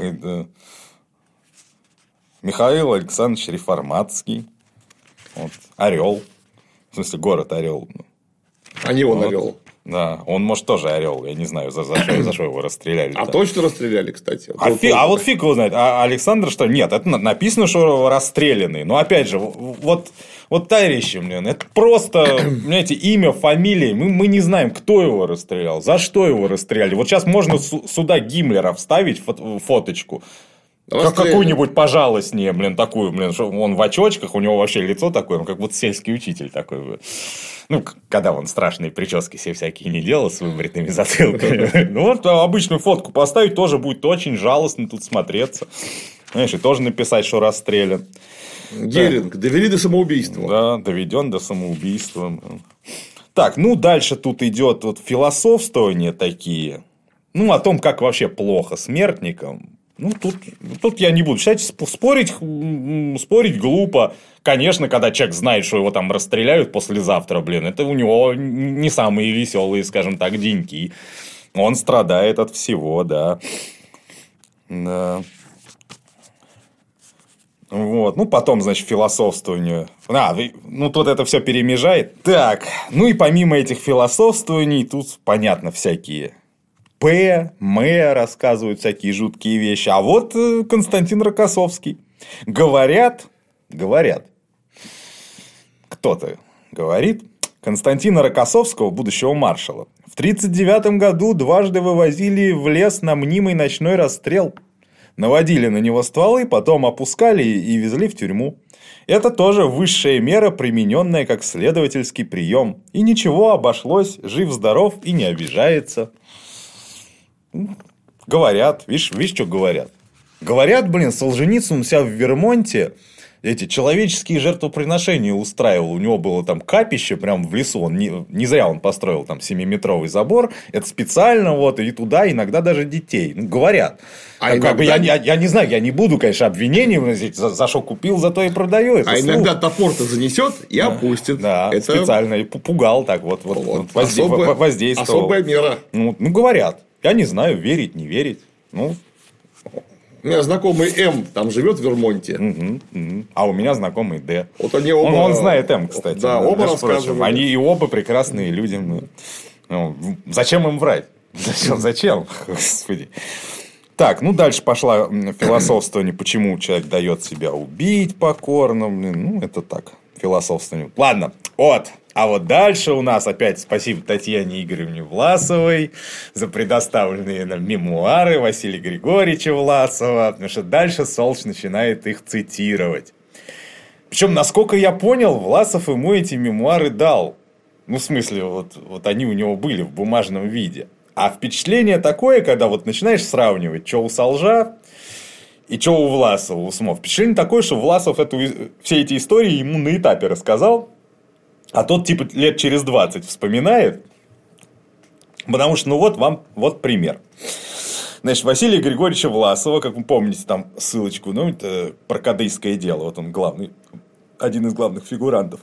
Михаил Александрович Реформатский. Вот. Орел. В смысле, город Орел. А не он вот. Орел. Да, он, может, тоже орел. Я не знаю, за, за, что, за что его расстреляли. А точно расстреляли, кстати. А, фи, а вот фиг его знает. А Александр что? Нет, это написано, что расстрелянный. Но опять же, вот, вот товарищи, блин, это просто, понимаете, имя, фамилия. Мы, мы не знаем, кто его расстрелял, за что его расстреляли. Вот сейчас можно сюда Гиммлера вставить фоточку. Как какую-нибудь пожалостнее, блин, такую, блин, что он в очочках, у него вообще лицо такое, он как будто сельский учитель такой. Ну, когда он страшные прически себе всякие не делал с выбритыми затылками. Ну, вот обычную фотку поставить тоже будет очень жалостно тут смотреться. Знаешь, и тоже написать, что расстрелян. Геринг, довели до самоубийства. Да, доведен до самоубийства. Так, ну, дальше тут идет вот философствования такие. Ну, о том, как вообще плохо смертникам. Ну, тут, тут я не буду. Считать, спорить, спорить глупо. Конечно, когда человек знает, что его там расстреляют послезавтра, блин, это у него не самые веселые, скажем так, деньки. Он страдает от всего, да. Да. Вот. Ну, потом, значит, философствование. А, ну, тут это все перемежает. Так, ну и помимо этих философствований, тут, понятно, всякие П, М рассказывают всякие жуткие вещи. А вот Константин Рокоссовский. Говорят, говорят, кто-то говорит, Константина Рокоссовского, будущего маршала, в тридцать девятом году дважды вывозили в лес на мнимый ночной расстрел. Наводили на него стволы, потом опускали и везли в тюрьму. Это тоже высшая мера, примененная как следовательский прием. И ничего, обошлось, жив-здоров и не обижается. Говорят, видишь, видишь, что говорят? Говорят, блин, Солженицын у себя в Вермонте эти человеческие жертвоприношения устраивал. У него было там капище прям в лесу. Он не, не зря он построил там семиметровый забор. Это специально вот. И туда иногда даже детей. Ну, говорят. А как иногда... бы, я, я, я не знаю, я не буду, конечно, обвинений вносить. За, за что купил, за то и продаю. Это а слух. Иногда топор-то занесет и да. опустит. Да, это... специально. И пугал так вот. вот, вот возде... особая, воздействовал. Особая мера. Ну, ну, говорят. Я не знаю, верить, не верить. Ну... У меня знакомый М там живет в Вермонте. Угу, угу. А у меня знакомый Д. Вот они оба... он, он знает М, кстати. Да, да оба рассказывают. Они и оба прекрасные люди. Ну, зачем им врать? Зачем? Зачем? Господи. Так, ну дальше пошла философствование, почему человек дает себя убить покорно. Ну, это так, философствование. Ладно, вот. А вот дальше у нас опять спасибо Татьяне Игоревне Власовой за предоставленные нам мемуары Василия Григорьевича Власова, потому что дальше Солш начинает их цитировать. Причем, насколько я понял, Власов ему эти мемуары дал. Ну, в смысле, вот, вот они у него были в бумажном виде. А впечатление такое, когда вот начинаешь сравнивать, что у Солжа и что у Власова, у СМО. Впечатление такое, что Власов эту, все эти истории ему на этапе рассказал. А тот, типа, лет через двадцать вспоминает. Потому что, ну, вот вам, вот пример. Значит, Василия Григорьевича Власова, как вы помните, там ссылочку, ну, это про кадыйское дело. Вот он главный, один из главных фигурантов.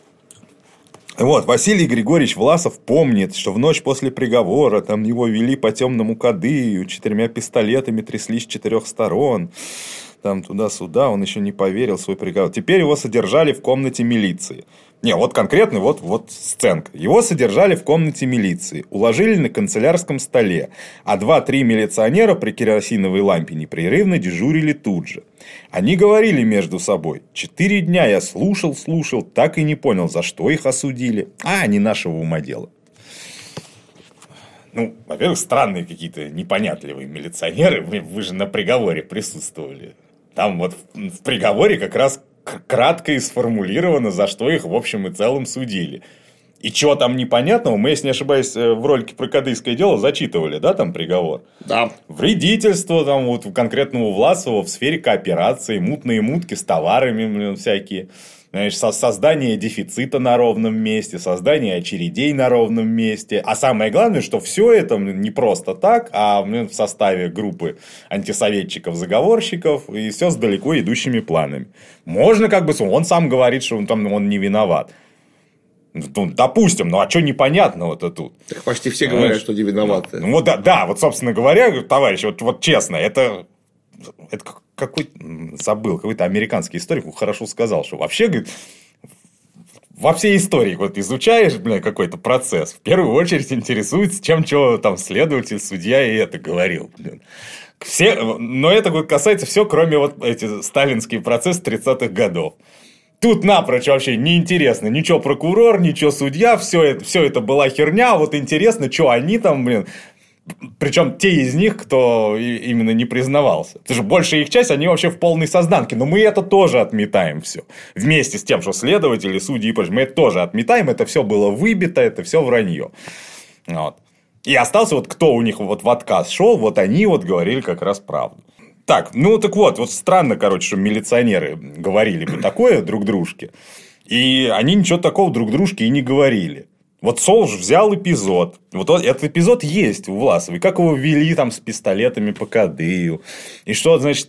Вот, Василий Григорьевич Власов помнит, что в ночь после приговора там его вели по темному Кадыю, четырьмя пистолетами тряслись с четырех сторон. Там туда-сюда, он еще не поверил в свой приговор. Теперь его содержали в комнате милиции. Не, вот конкретно вот, вот сценка. Его содержали в комнате милиции, уложили на канцелярском столе, а два-три милиционера при керосиновой лампе непрерывно дежурили тут же. Они говорили между собой: четыре дня я слушал, слушал, так и не понял, за что их осудили. А, не нашего ума дело. Ну, во-первых, странные какие-то непонятливые милиционеры. Вы, вы же на приговоре присутствовали. Там вот в, в приговоре как раз кратко и сформулировано, за что их в общем и целом судили. И чего там непонятного, мы, если не ошибаюсь, в ролике про кадыйское дело зачитывали, да, там приговор? Да. Вредительство там вот конкретного Власова в сфере кооперации, мутные мутки с товарами, блин, всякие. Знаешь, создание дефицита на ровном месте, создание очередей на ровном месте. А самое главное, что все это не просто так, а в составе группы антисоветчиков-заговорщиков, и все с далеко идущими планами. Можно как бы... Он сам говорит, что он, там, он не виноват. Ну, допустим, ну а что непонятного-то тут? Так почти все говорят, Знаешь, что не виноваты. Ну, вот, да, да, вот, собственно говоря, товарищи, вот, вот честно, это... Это какой забыл, какой-то американский историк хорошо сказал, что вообще, говорит, во всей истории вот изучаешь, бля, какой-то процесс, в первую очередь интересуется, чем что там следователь, судья и это говорил. Блин. Все, но это касается все, кроме вот эти сталинские процессы тридцатых годов. Тут напрочь вообще неинтересно. Ничего прокурор, ничего судья, все это, все это была херня. Вот интересно, что они там, блин. Причем те из них, кто именно не признавался. Потому что большая их часть, они вообще в полной созданке. Но мы это тоже отметаем все. Вместе с тем, что следователи, судьи и прочее, мы это тоже отметаем. Это все было выбито, это все вранье. Вот. И остался вот кто у них вот в отказ шел, вот они вот говорили как раз правду. Так, ну так вот, вот странно, короче, что милиционеры говорили бы такое друг дружке. И они ничего такого друг дружке и не говорили. Вот Солж взял эпизод. Вот этот эпизод есть у Власовой. Как его вели там с пистолетами по Кадыю. И что, значит,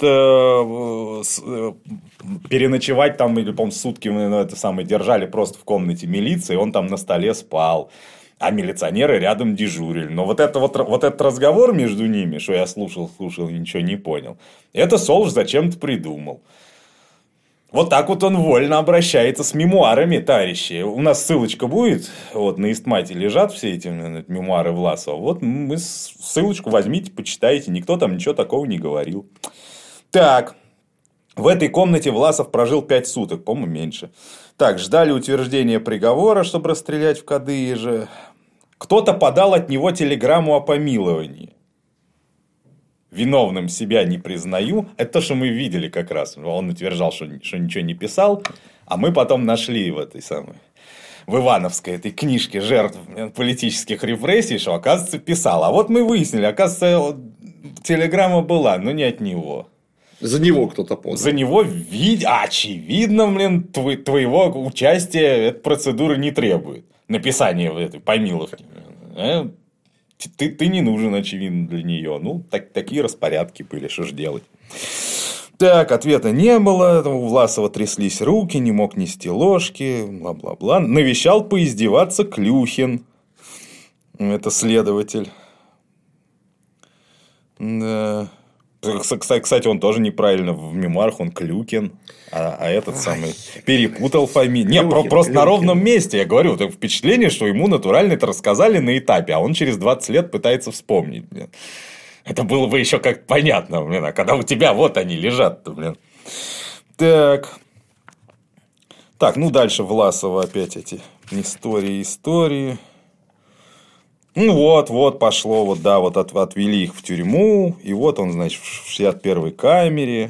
переночевать там, или, по-моему, сутки ну, это самое, держали просто в комнате милиции. Он там на столе спал. А милиционеры рядом дежурили. Но вот, это вот, вот этот разговор между ними, что я слушал, слушал и ничего не понял. Это Солж зачем-то придумал. Вот так вот он вольно обращается с мемуарами, товарищи. У нас ссылочка будет, вот на Истмате лежат все эти мемуары Власова. Вот мы ссылочку возьмите, почитайте. Никто там ничего такого не говорил. Так, в этой комнате Власов прожил пять суток, по-моему, меньше. Так, ждали утверждения приговора, чтобы расстрелять в Кадыеже. Кто-то подал от него телеграмму о помиловании. Виновным себя не признаю. Это то, что мы видели как раз. Он утверждал, что, что ничего не писал. А мы потом нашли в этой самой... в Ивановской этой книжке жертв политических репрессий, что, оказывается, писал. А вот мы выяснили, оказывается, телеграмма была, но не от него. За него кто-то подал. За него, вид... очевидно, блин, тв... твоего участия эта процедура не требует. Написание в этой помиловки. Ты, ты не нужен, очевидно, для нее. Ну, так, такие распорядки были, что ж делать. Так, ответа не было. У Власова тряслись руки, не мог нести ложки, бла-бла-бла. Навещал поиздеваться Клюхин. Это следователь. Да. Кстати, он тоже неправильно в мемуарах, он Клюкин, а, а этот Ой. самый перепутал фамилию. Нет, про, просто Клюкин. На ровном месте, я говорю, так впечатление, что ему натурально это рассказали на этапе, а он через двадцать лет пытается вспомнить. Блин. Это было бы еще как понятно, блин, а когда у тебя вот они лежат-то, блин. Так. Так, ну дальше Власова опять эти истории, истории. Ну вот, вот пошло, вот да, вот от, отвели их в тюрьму, и вот он, значит, в шестьдесят первой камере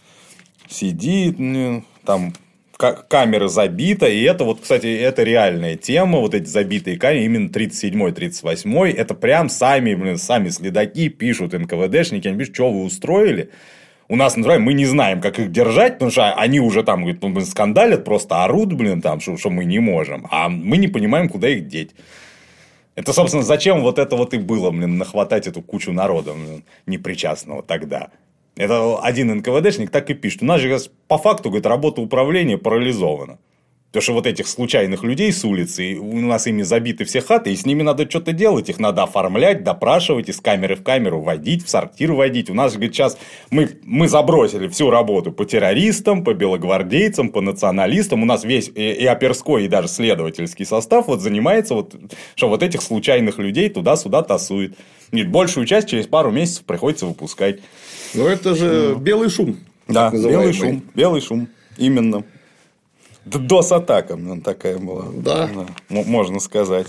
сидит, там камера забита, и это вот, кстати, это реальная тема, вот эти забитые камеры, именно тридцать седьмой тридцать восьмой, это прям сами, блин, сами следаки пишут, эн ка вэ дэшники, они пишут, что вы устроили. У нас, например, мы не знаем, как их держать, потому что они уже там, говорит, ну, скандалят, просто орут, блин, там, что, что мы не можем, а мы не понимаем, куда их деть. Это, собственно, зачем вот это вот и было, блин, нахватать эту кучу народа, блин, непричастного тогда. Это один эн ка вэ дэшник так и пишет. У нас же по факту, говорит, работа управления парализована. Потому что вот этих случайных людей с улицы, у нас ими забиты все хаты, и с ними надо что-то делать. Их надо оформлять, допрашивать, из камеры в камеру водить, в сортир водить. У нас, говорит, сейчас мы, мы забросили всю работу по террористам, по белогвардейцам, по националистам. У нас весь и, и оперской, и даже следовательский состав вот занимается, вот, что вот этих случайных людей туда-сюда тасует. И большую часть через пару месяцев приходится выпускать. Ну, это же ну. белый шум. Да, белый шум, белый шум, именно. Дос-атака такая была. Да. да. Можно сказать.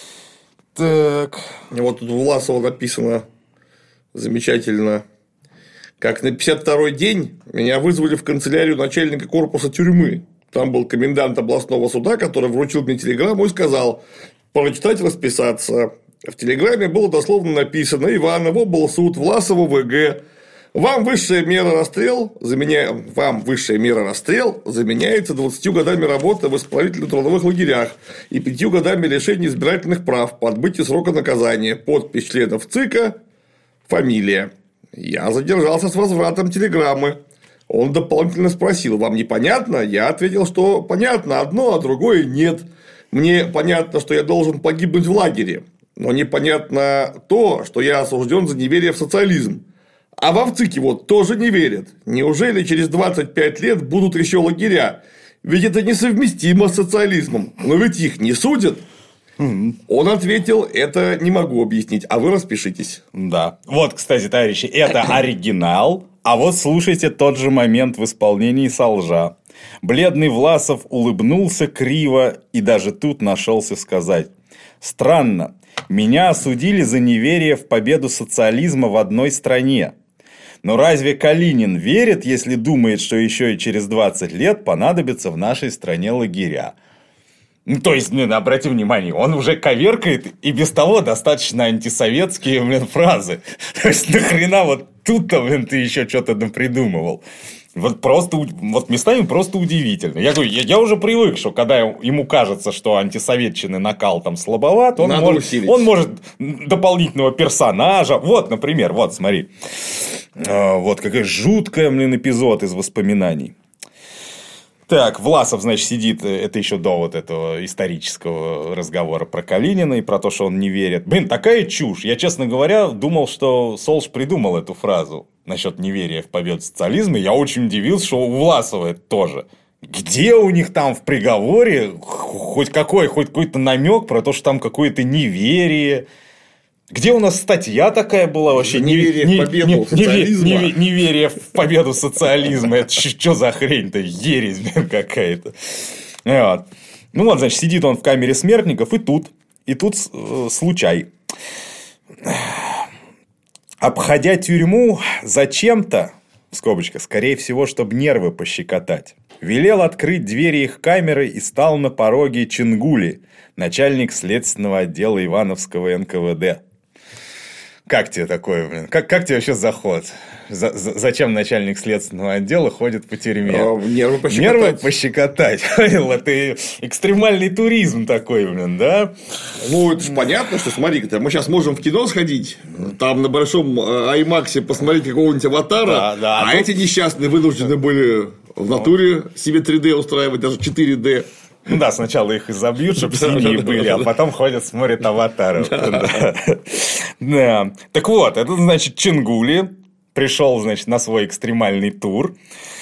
Так. И вот тут у Власова написано замечательно. Как на пятьдесят второй день меня вызвали в канцелярию начальника корпуса тюрьмы. Там был комендант областного суда, который вручил мне телеграмму и сказал прочитать, расписаться. В телеграмме было дословно написано: Иваново был суд, Власово вэ гэ. Вам высшая мера расстрел, заменя... Вам высшая мера расстрел заменяется двадцатью годами работы в исправительно-трудовых лагерях и пятью годами лишения избирательных прав по отбытию срока наказания. Подпись членов ЦИКа, фамилия. Я задержался с возвратом телеграммы. Он дополнительно спросил: вам непонятно? Я ответил, что понятно одно, а другое нет. Мне понятно, что я должен погибнуть в лагере, но непонятно то, что я осужден за неверие в социализм. А во ВЦИКе вот тоже не верят. Неужели через двадцать пять лет будут еще лагеря? Ведь это несовместимо с социализмом. Но ведь их не судят. Mm-hmm. Он ответил: это не могу объяснить, а вы распишитесь. Да. Вот, кстати, товарищи, это оригинал. А вот слушайте тот же момент в исполнении Солжа. Бледный Власов улыбнулся криво и даже тут нашелся сказать: странно, Меня осудили за неверие в победу социализма в одной стране. Но разве Калинин верит, если думает, что еще и через двадцать лет понадобятся в нашей стране лагеря? Ну, то есть, блин, обрати внимание, он уже коверкает и без того достаточно антисоветские, блин, фразы. То есть, нахрена вот тут-то, блин, ты еще что-то напридумывал. Вот просто, вот местами просто удивительно. Я говорю, я, я уже привык, что когда ему кажется, что антисоветчины накал там слабоват, он может, он может дополнительного персонажа. Вот, например, вот, смотри. Вот какой жуткий, блин, эпизод из воспоминаний. Так, Власов, значит, сидит, это еще до вот этого исторического разговора про Калинина и про то, что он не верит. Блин, такая чушь. Я, честно говоря, думал, что Солш придумал эту фразу насчет неверия в победу социализма. Я очень удивился, что у Власова это тоже. Где у них там в приговоре хоть какой, хоть какой-то намек про то, что там какое-то неверие? Где у нас статья такая была вообще? Неверие не, в победу не, социализма. Не, не, неверие в победу социализма. Это что за хрень-то? Ересь, блин, какая-то. Вот. Ну вот, значит, сидит он в камере смертников, и тут, и тут э, случай. Обходя тюрьму, зачем-то, в скобочках, скорее всего, чтобы нервы пощекотать, велел открыть двери их камеры и стал на пороге Чингули, начальник следственного отдела Ивановского эн ка вэ дэ. Как тебе такое, блин? Как, как тебе вообще заход? За, за, зачем начальник следственного отдела ходит по тюрьме? А, нервы пощекотать. Нервы пощекотать. Это экстремальный туризм такой, блин, да? Ну, это же понятно, что, смотри, мы сейчас можем в кино сходить, там на большом аймаксе посмотреть какого-нибудь аватара, да, да, а тут... эти несчастные вынуждены были в натуре себе три дэ устраивать, даже четыре дэ. Ну да, сначала их изобьют, чтобы синие были, а потом ходят, смотрят аватаров. Да. Так вот, это значит Чингули пришел, значит, на свой экстремальный тур.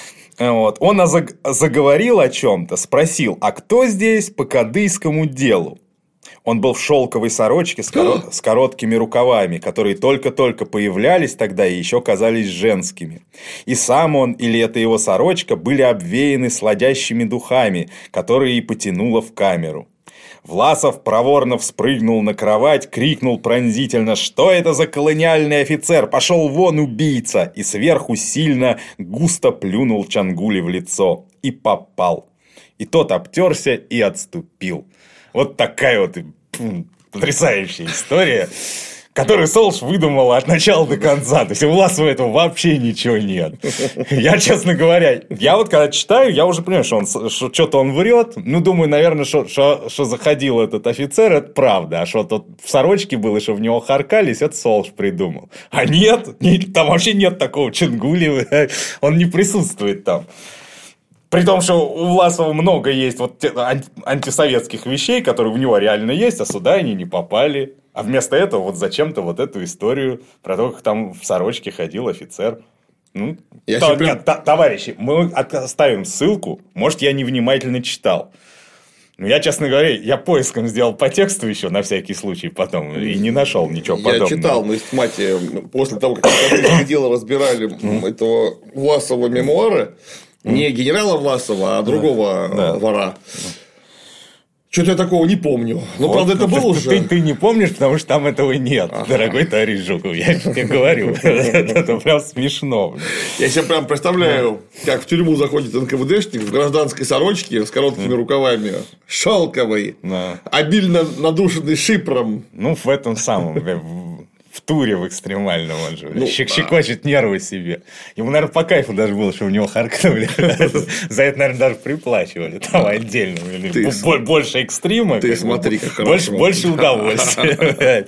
Вот. Он заговорил о чем-то, спросил, а кто здесь по кадыйскому делу? Он был в шелковой сорочке с, корот... с короткими рукавами, которые только-только появлялись тогда и еще казались женскими. И сам он, или это его сорочка, были обвеяны сладящими духами, которые и потянуло в камеру. Власов проворно вспрыгнул на кровать, крикнул пронзительно: «Что это за колониальный офицер? Пошел вон, убийца!» И сверху сильно, густо плюнул Чангули в лицо. И попал. И тот обтерся и отступил. Вот такая вот потрясающая история, которую Солш выдумал от начала до конца. То есть у Власова этого вообще ничего нет. Я, честно говоря, я вот когда читаю, я уже понимаю, что, он, что что-то он врет. Ну, думаю, наверное, что, что, что заходил этот офицер, это правда. А что тот в сорочке был, и что в него харкались, это Солш придумал. А нет, нет, там вообще нет такого Чингули, он не присутствует там. При том, что у Власова много есть вот антисоветских вещей, которые у него реально есть, а сюда они не попали. А вместо этого вот зачем-то вот эту историю про то, как там в сорочке ходил офицер. Ну, я то, прям... нет, т- товарищи, мы оставим ссылку. Может, я невнимательно читал. Но я, честно говоря, я поиском сделал по тексту еще на всякий случай потом и не нашел ничего я подобного. Я читал на Истмате, после того, как это дело разбирали этого Власова мемуары. Не генерала Власова, а другого да. вора. Что-то я такого не помню. Но, вот, правда, это было уже. Ты, ты не помнишь, потому что там этого нет, ага. дорогой товарищ Жуков. Я тебе говорю. Это прям смешно. Я себе прям представляю, как в тюрьму заходит эн ка вэ дэшник в гражданской сорочке с короткими рукавами, шелковой, обильно надушенный шипром. Ну, в этом самом... В туре в экстремальном он же, ну, щекочет да. нервы себе. Ему, наверное, по кайфу даже было, что у него харкнули. За это, наверное, даже приплачивали. Там отдельно. Больше экстрима. Ты смотри, как хорошо. Больше удовольствия.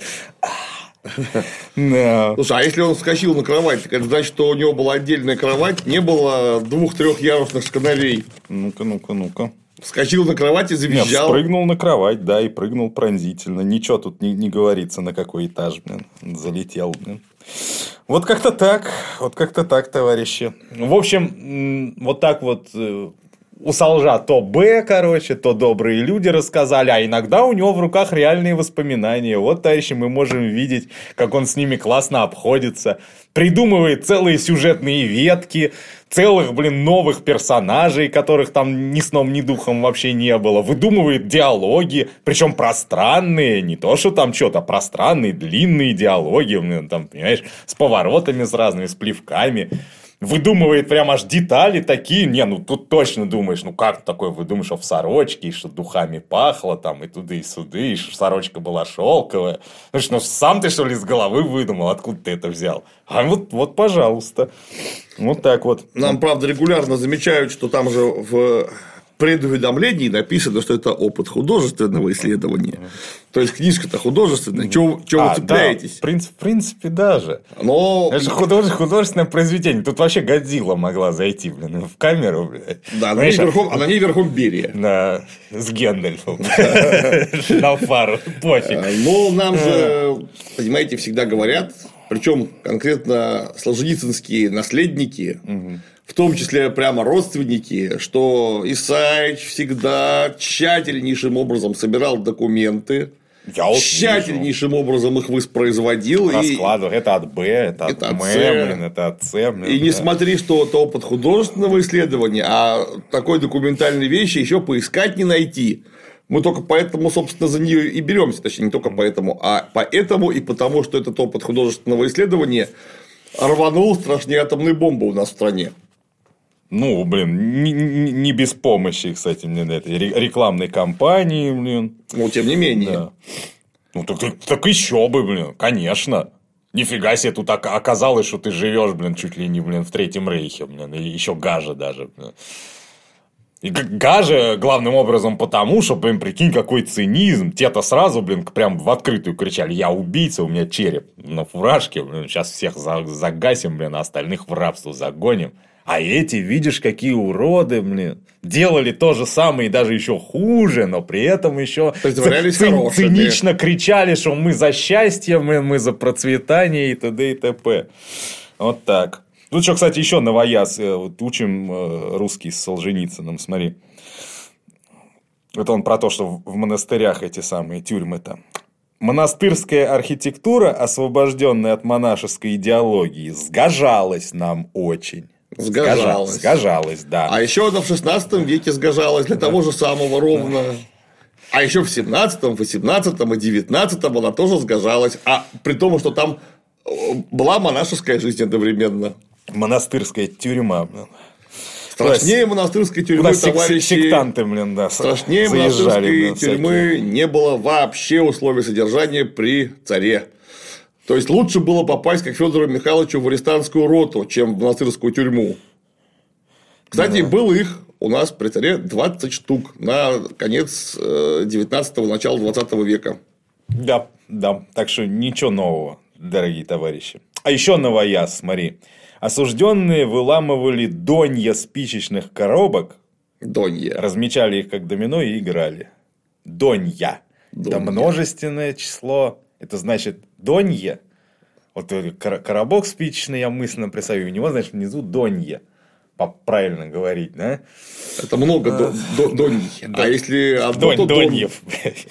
Слушай, а если он вскочил на кровать, это значит, что у него была отдельная кровать, не было двух-трехъярусных шканарей. Ну-ка, ну-ка, ну-ка. Вскочил на кровать и завизжал. Нет, спрыгнул на кровать, да, и прыгнул пронзительно. Ничего тут не, не говорится, на какой этаж, блин, залетел, блин. Вот как-то так, вот как-то так, товарищи. В общем, вот так вот у Солжа то Б, короче, то добрые люди рассказали, а иногда у него в руках реальные воспоминания. Вот, товарищи, мы можем видеть, как он с ними классно обходится, придумывает целые сюжетные ветки, целых, блин, новых персонажей, которых там ни сном, ни духом вообще не было, выдумывает диалоги, причем пространные, не то, что там что-то, а пространные, длинные диалоги, блин, там, понимаешь, с поворотами с разными, с плевками. Выдумывает прям аж детали такие. Не, ну тут точно думаешь, ну как такое выдумаешь, что в сорочке, и что духами пахло там, и туда, и сюда, и что сорочка была шелковая. Ну что, ну сам ты что ли с головы выдумал, откуда ты это взял? А вот, вот пожалуйста. Вот так вот. Нам, правда, регулярно замечают, что там же в предуведомлении написано, что это опыт художественного исследования. То есть книжка-то художественная. Чего а, вы цепляетесь? Да, в, принципе, в принципе, даже. Но... Это же художественное, художественное произведение. Тут вообще Годзилла могла зайти, блин, в камеру, блядь. Да, на ней верхом, а на ней верхом Берия. Да, с Гэндальфом. На фару. Пофиг. Но нам же, понимаете, всегда говорят, причем конкретно солженицынские наследники, в том числе прямо родственники, что Исаевич всегда тщательнейшим образом собирал документы, Я вот тщательнейшим вижу. образом их воспроизводил. Раскладывал. И... Это от Б, это, это от М, блин, это от С. Блин, и да. не смотри, что это опыт художественного исследования, а такой документальной вещи еще поискать не найти. Мы только поэтому, собственно, за нее и беремся. Точнее, не только поэтому, а поэтому и потому, что этот опыт художественного исследования рванул страшнее атомной бомбы у нас в стране. Ну, блин, не, не без помощи, кстати, этой рекламной кампании, блин. Ну, тем не менее. Да. Ну, так, так, так еще бы, блин, конечно. Нифига себе, тут оказалось, что ты живешь, блин, чуть ли не, блин, в Третьем Рейхе, блин, и еще гаже даже, блин. И гаже главным образом потому, что, блин, прикинь, какой цинизм. Те-то сразу, блин, прям в открытую кричали: я убийца, у меня череп на фуражке, блин, сейчас всех загасим, блин, а остальных в рабство загоним. А эти, видишь, какие уроды, блин, делали то же самое и даже еще хуже, но при этом еще ци- цинично кричали, что мы за счастье, мы, мы за процветание и т.д. и т.п. Вот так. Тут что, кстати, еще новояз. Вот учим русский с Солженицыным, смотри. Это он про то, что в монастырях эти самые тюрьмы-то. Монастырская архитектура, освобожденная от монашеской идеологии, сгожалась нам очень. Сгожалась. Сгожалась, да. А еще она в шестнадцатом веке сгожалась для да. того же самого ровно. А еще в семнадцатом, восемнадцатом и девятнадцатом она тоже сгожалась. А при том, что там была монашеская жизнь одновременно. Монастырская тюрьма. Страшнее монастырской тюрьмы, товарищи. Сектанты, блин, да. Страшнее монастырской блин, тюрьмы всякие. Не было вообще условий содержания при царе. То есть лучше было попасть, как Федору Михайловичу, в арестантскую роту, чем в монастырскую тюрьму. Кстати, да. было их у нас при царе двадцать штук на конец девятнадцатого, начало двадцатого века. Да, да. Так что ничего нового, дорогие товарищи. А еще новояз, смотри. Осужденные выламывали донья спичечных коробок. Донья. Размечали их как домино и играли. Донья. Донья. Это множественное число. Это значит донья. Вот коробок спичечный я мысленно представил. У него, значит, внизу донья. Правильно говорить, да? Это много а, до, до, доньй. А если одно, то доньев.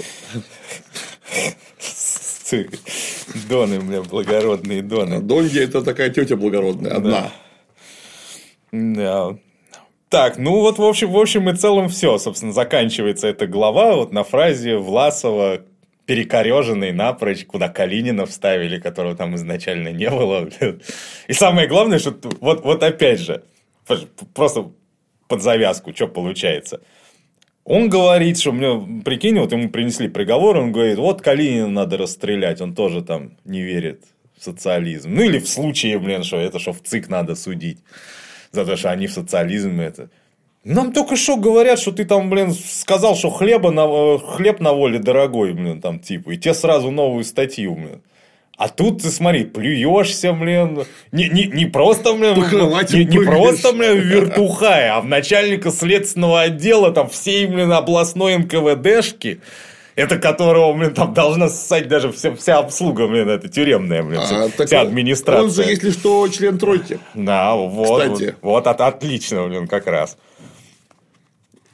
Доны, бля, благородные доны. Донья — это такая тетя благородная, одна. Да. Так, ну вот в общем, в общем и целом все, собственно, заканчивается эта глава вот на фразе Власова, перекореженный напрочь, куда Калинина вставили, которого там изначально не было. И самое главное, что вот, вот опять же, просто под завязку, что получается. Он говорит, что мне, прикинь, вот ему принесли приговор, он говорит, вот Калинина надо расстрелять, он тоже там не верит в социализм. Ну, или в случае, блин, что это, что в ЦИК надо судить, за то, что они в социализме это. Нам только что говорят, что ты там, блин, сказал, что хлеба на, хлеб на воле дорогой, блин, там, типа, и тебе сразу новую статью, блин. А тут ты, смотри, плюешься, блин, не, не, не просто, блин, не, не просто, блин, вертухая, а в начальника следственного отдела, там, всей, блин, областной эн ка вэ дэшки, это которого, блин, там должна ссать даже вся, вся обслуга, блин, это тюремная, блин, вся, а, вся администрация. Он же, если что, член тройки. Да, вот, кстати. Вот, вот от, отлично, блин, как раз.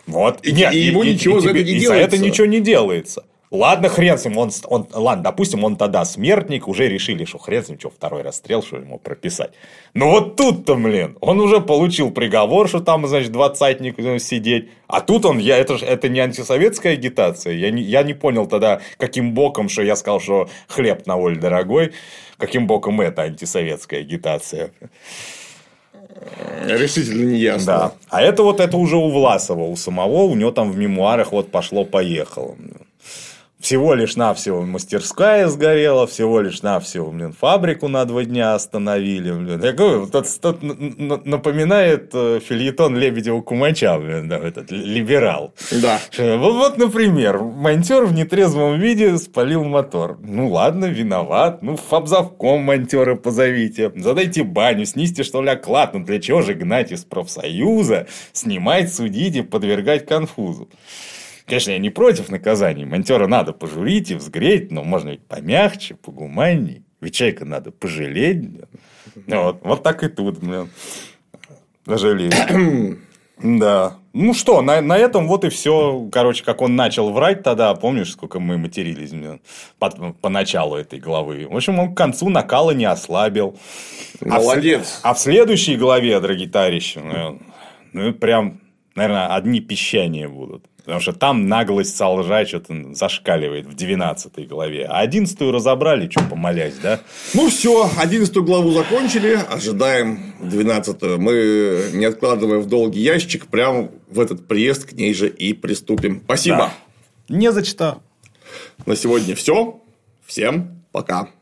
Вот. И, Нет, и ему и, ничего и, за и, это не и делается. за это ничего не делается. Ладно, хрен с ним, он, он, ладно, допустим, он тогда смертник, уже решили, что хрен с ним, что второй расстрел, что ему прописать. Но вот тут-то, блин, он уже получил приговор, что там, значит, двадцатник сидеть, а тут он, я, это, это не антисоветская агитация, я не, я не понял тогда, каким боком, что я сказал, что хлеб на воль дорогой, каким боком это антисоветская агитация. Решительно не ясно. Да. А это вот это уже у Власова, у самого, у него там в мемуарах вот пошло-поехало. Всего лишь навсего мастерская сгорела, всего лишь навсего, блин, фабрику на два дня остановили. Блин. Я говорю, вот это, это напоминает фельетон Лебедева-Кумача, блин, да, этот либерал. Да. Вот, вот, например, монтер в нетрезвом виде спалил мотор. Ну ладно, виноват. Ну, в фабзавком монтера позовите. Задайте баню, снизьте, что ли, оклад. Ну, для чего же гнать из профсоюза, снимать, судить и подвергать конфузу? Конечно, я не против наказаний. Монтера надо пожурить и взгреть, но можно ведь помягче, погуманней. Ведь человека надо пожалеть. Вот, вот так и тут, блин. Пожалеть. Да. Ну что, на, на этом вот и все. Короче, как он начал врать тогда, помнишь, сколько мы матерились, блин, по, по началу этой главы. В общем, он к концу накала не ослабил. Молодец. А в, а в следующей главе, дорогие товарищи, ну, ну прям, наверное, одни пищания будут. Потому что там наглость Солжа что-то зашкаливает в двенадцатой главе. А одиннадцатую разобрали, что помолясь, да? Ну все, одиннадцатую главу закончили. Ожидаем двенадцатую. Мы, не откладывая в долгий ящик, прямо в этот приезд к ней же и приступим. Спасибо. Да. Не за что. На сегодня все. Всем пока.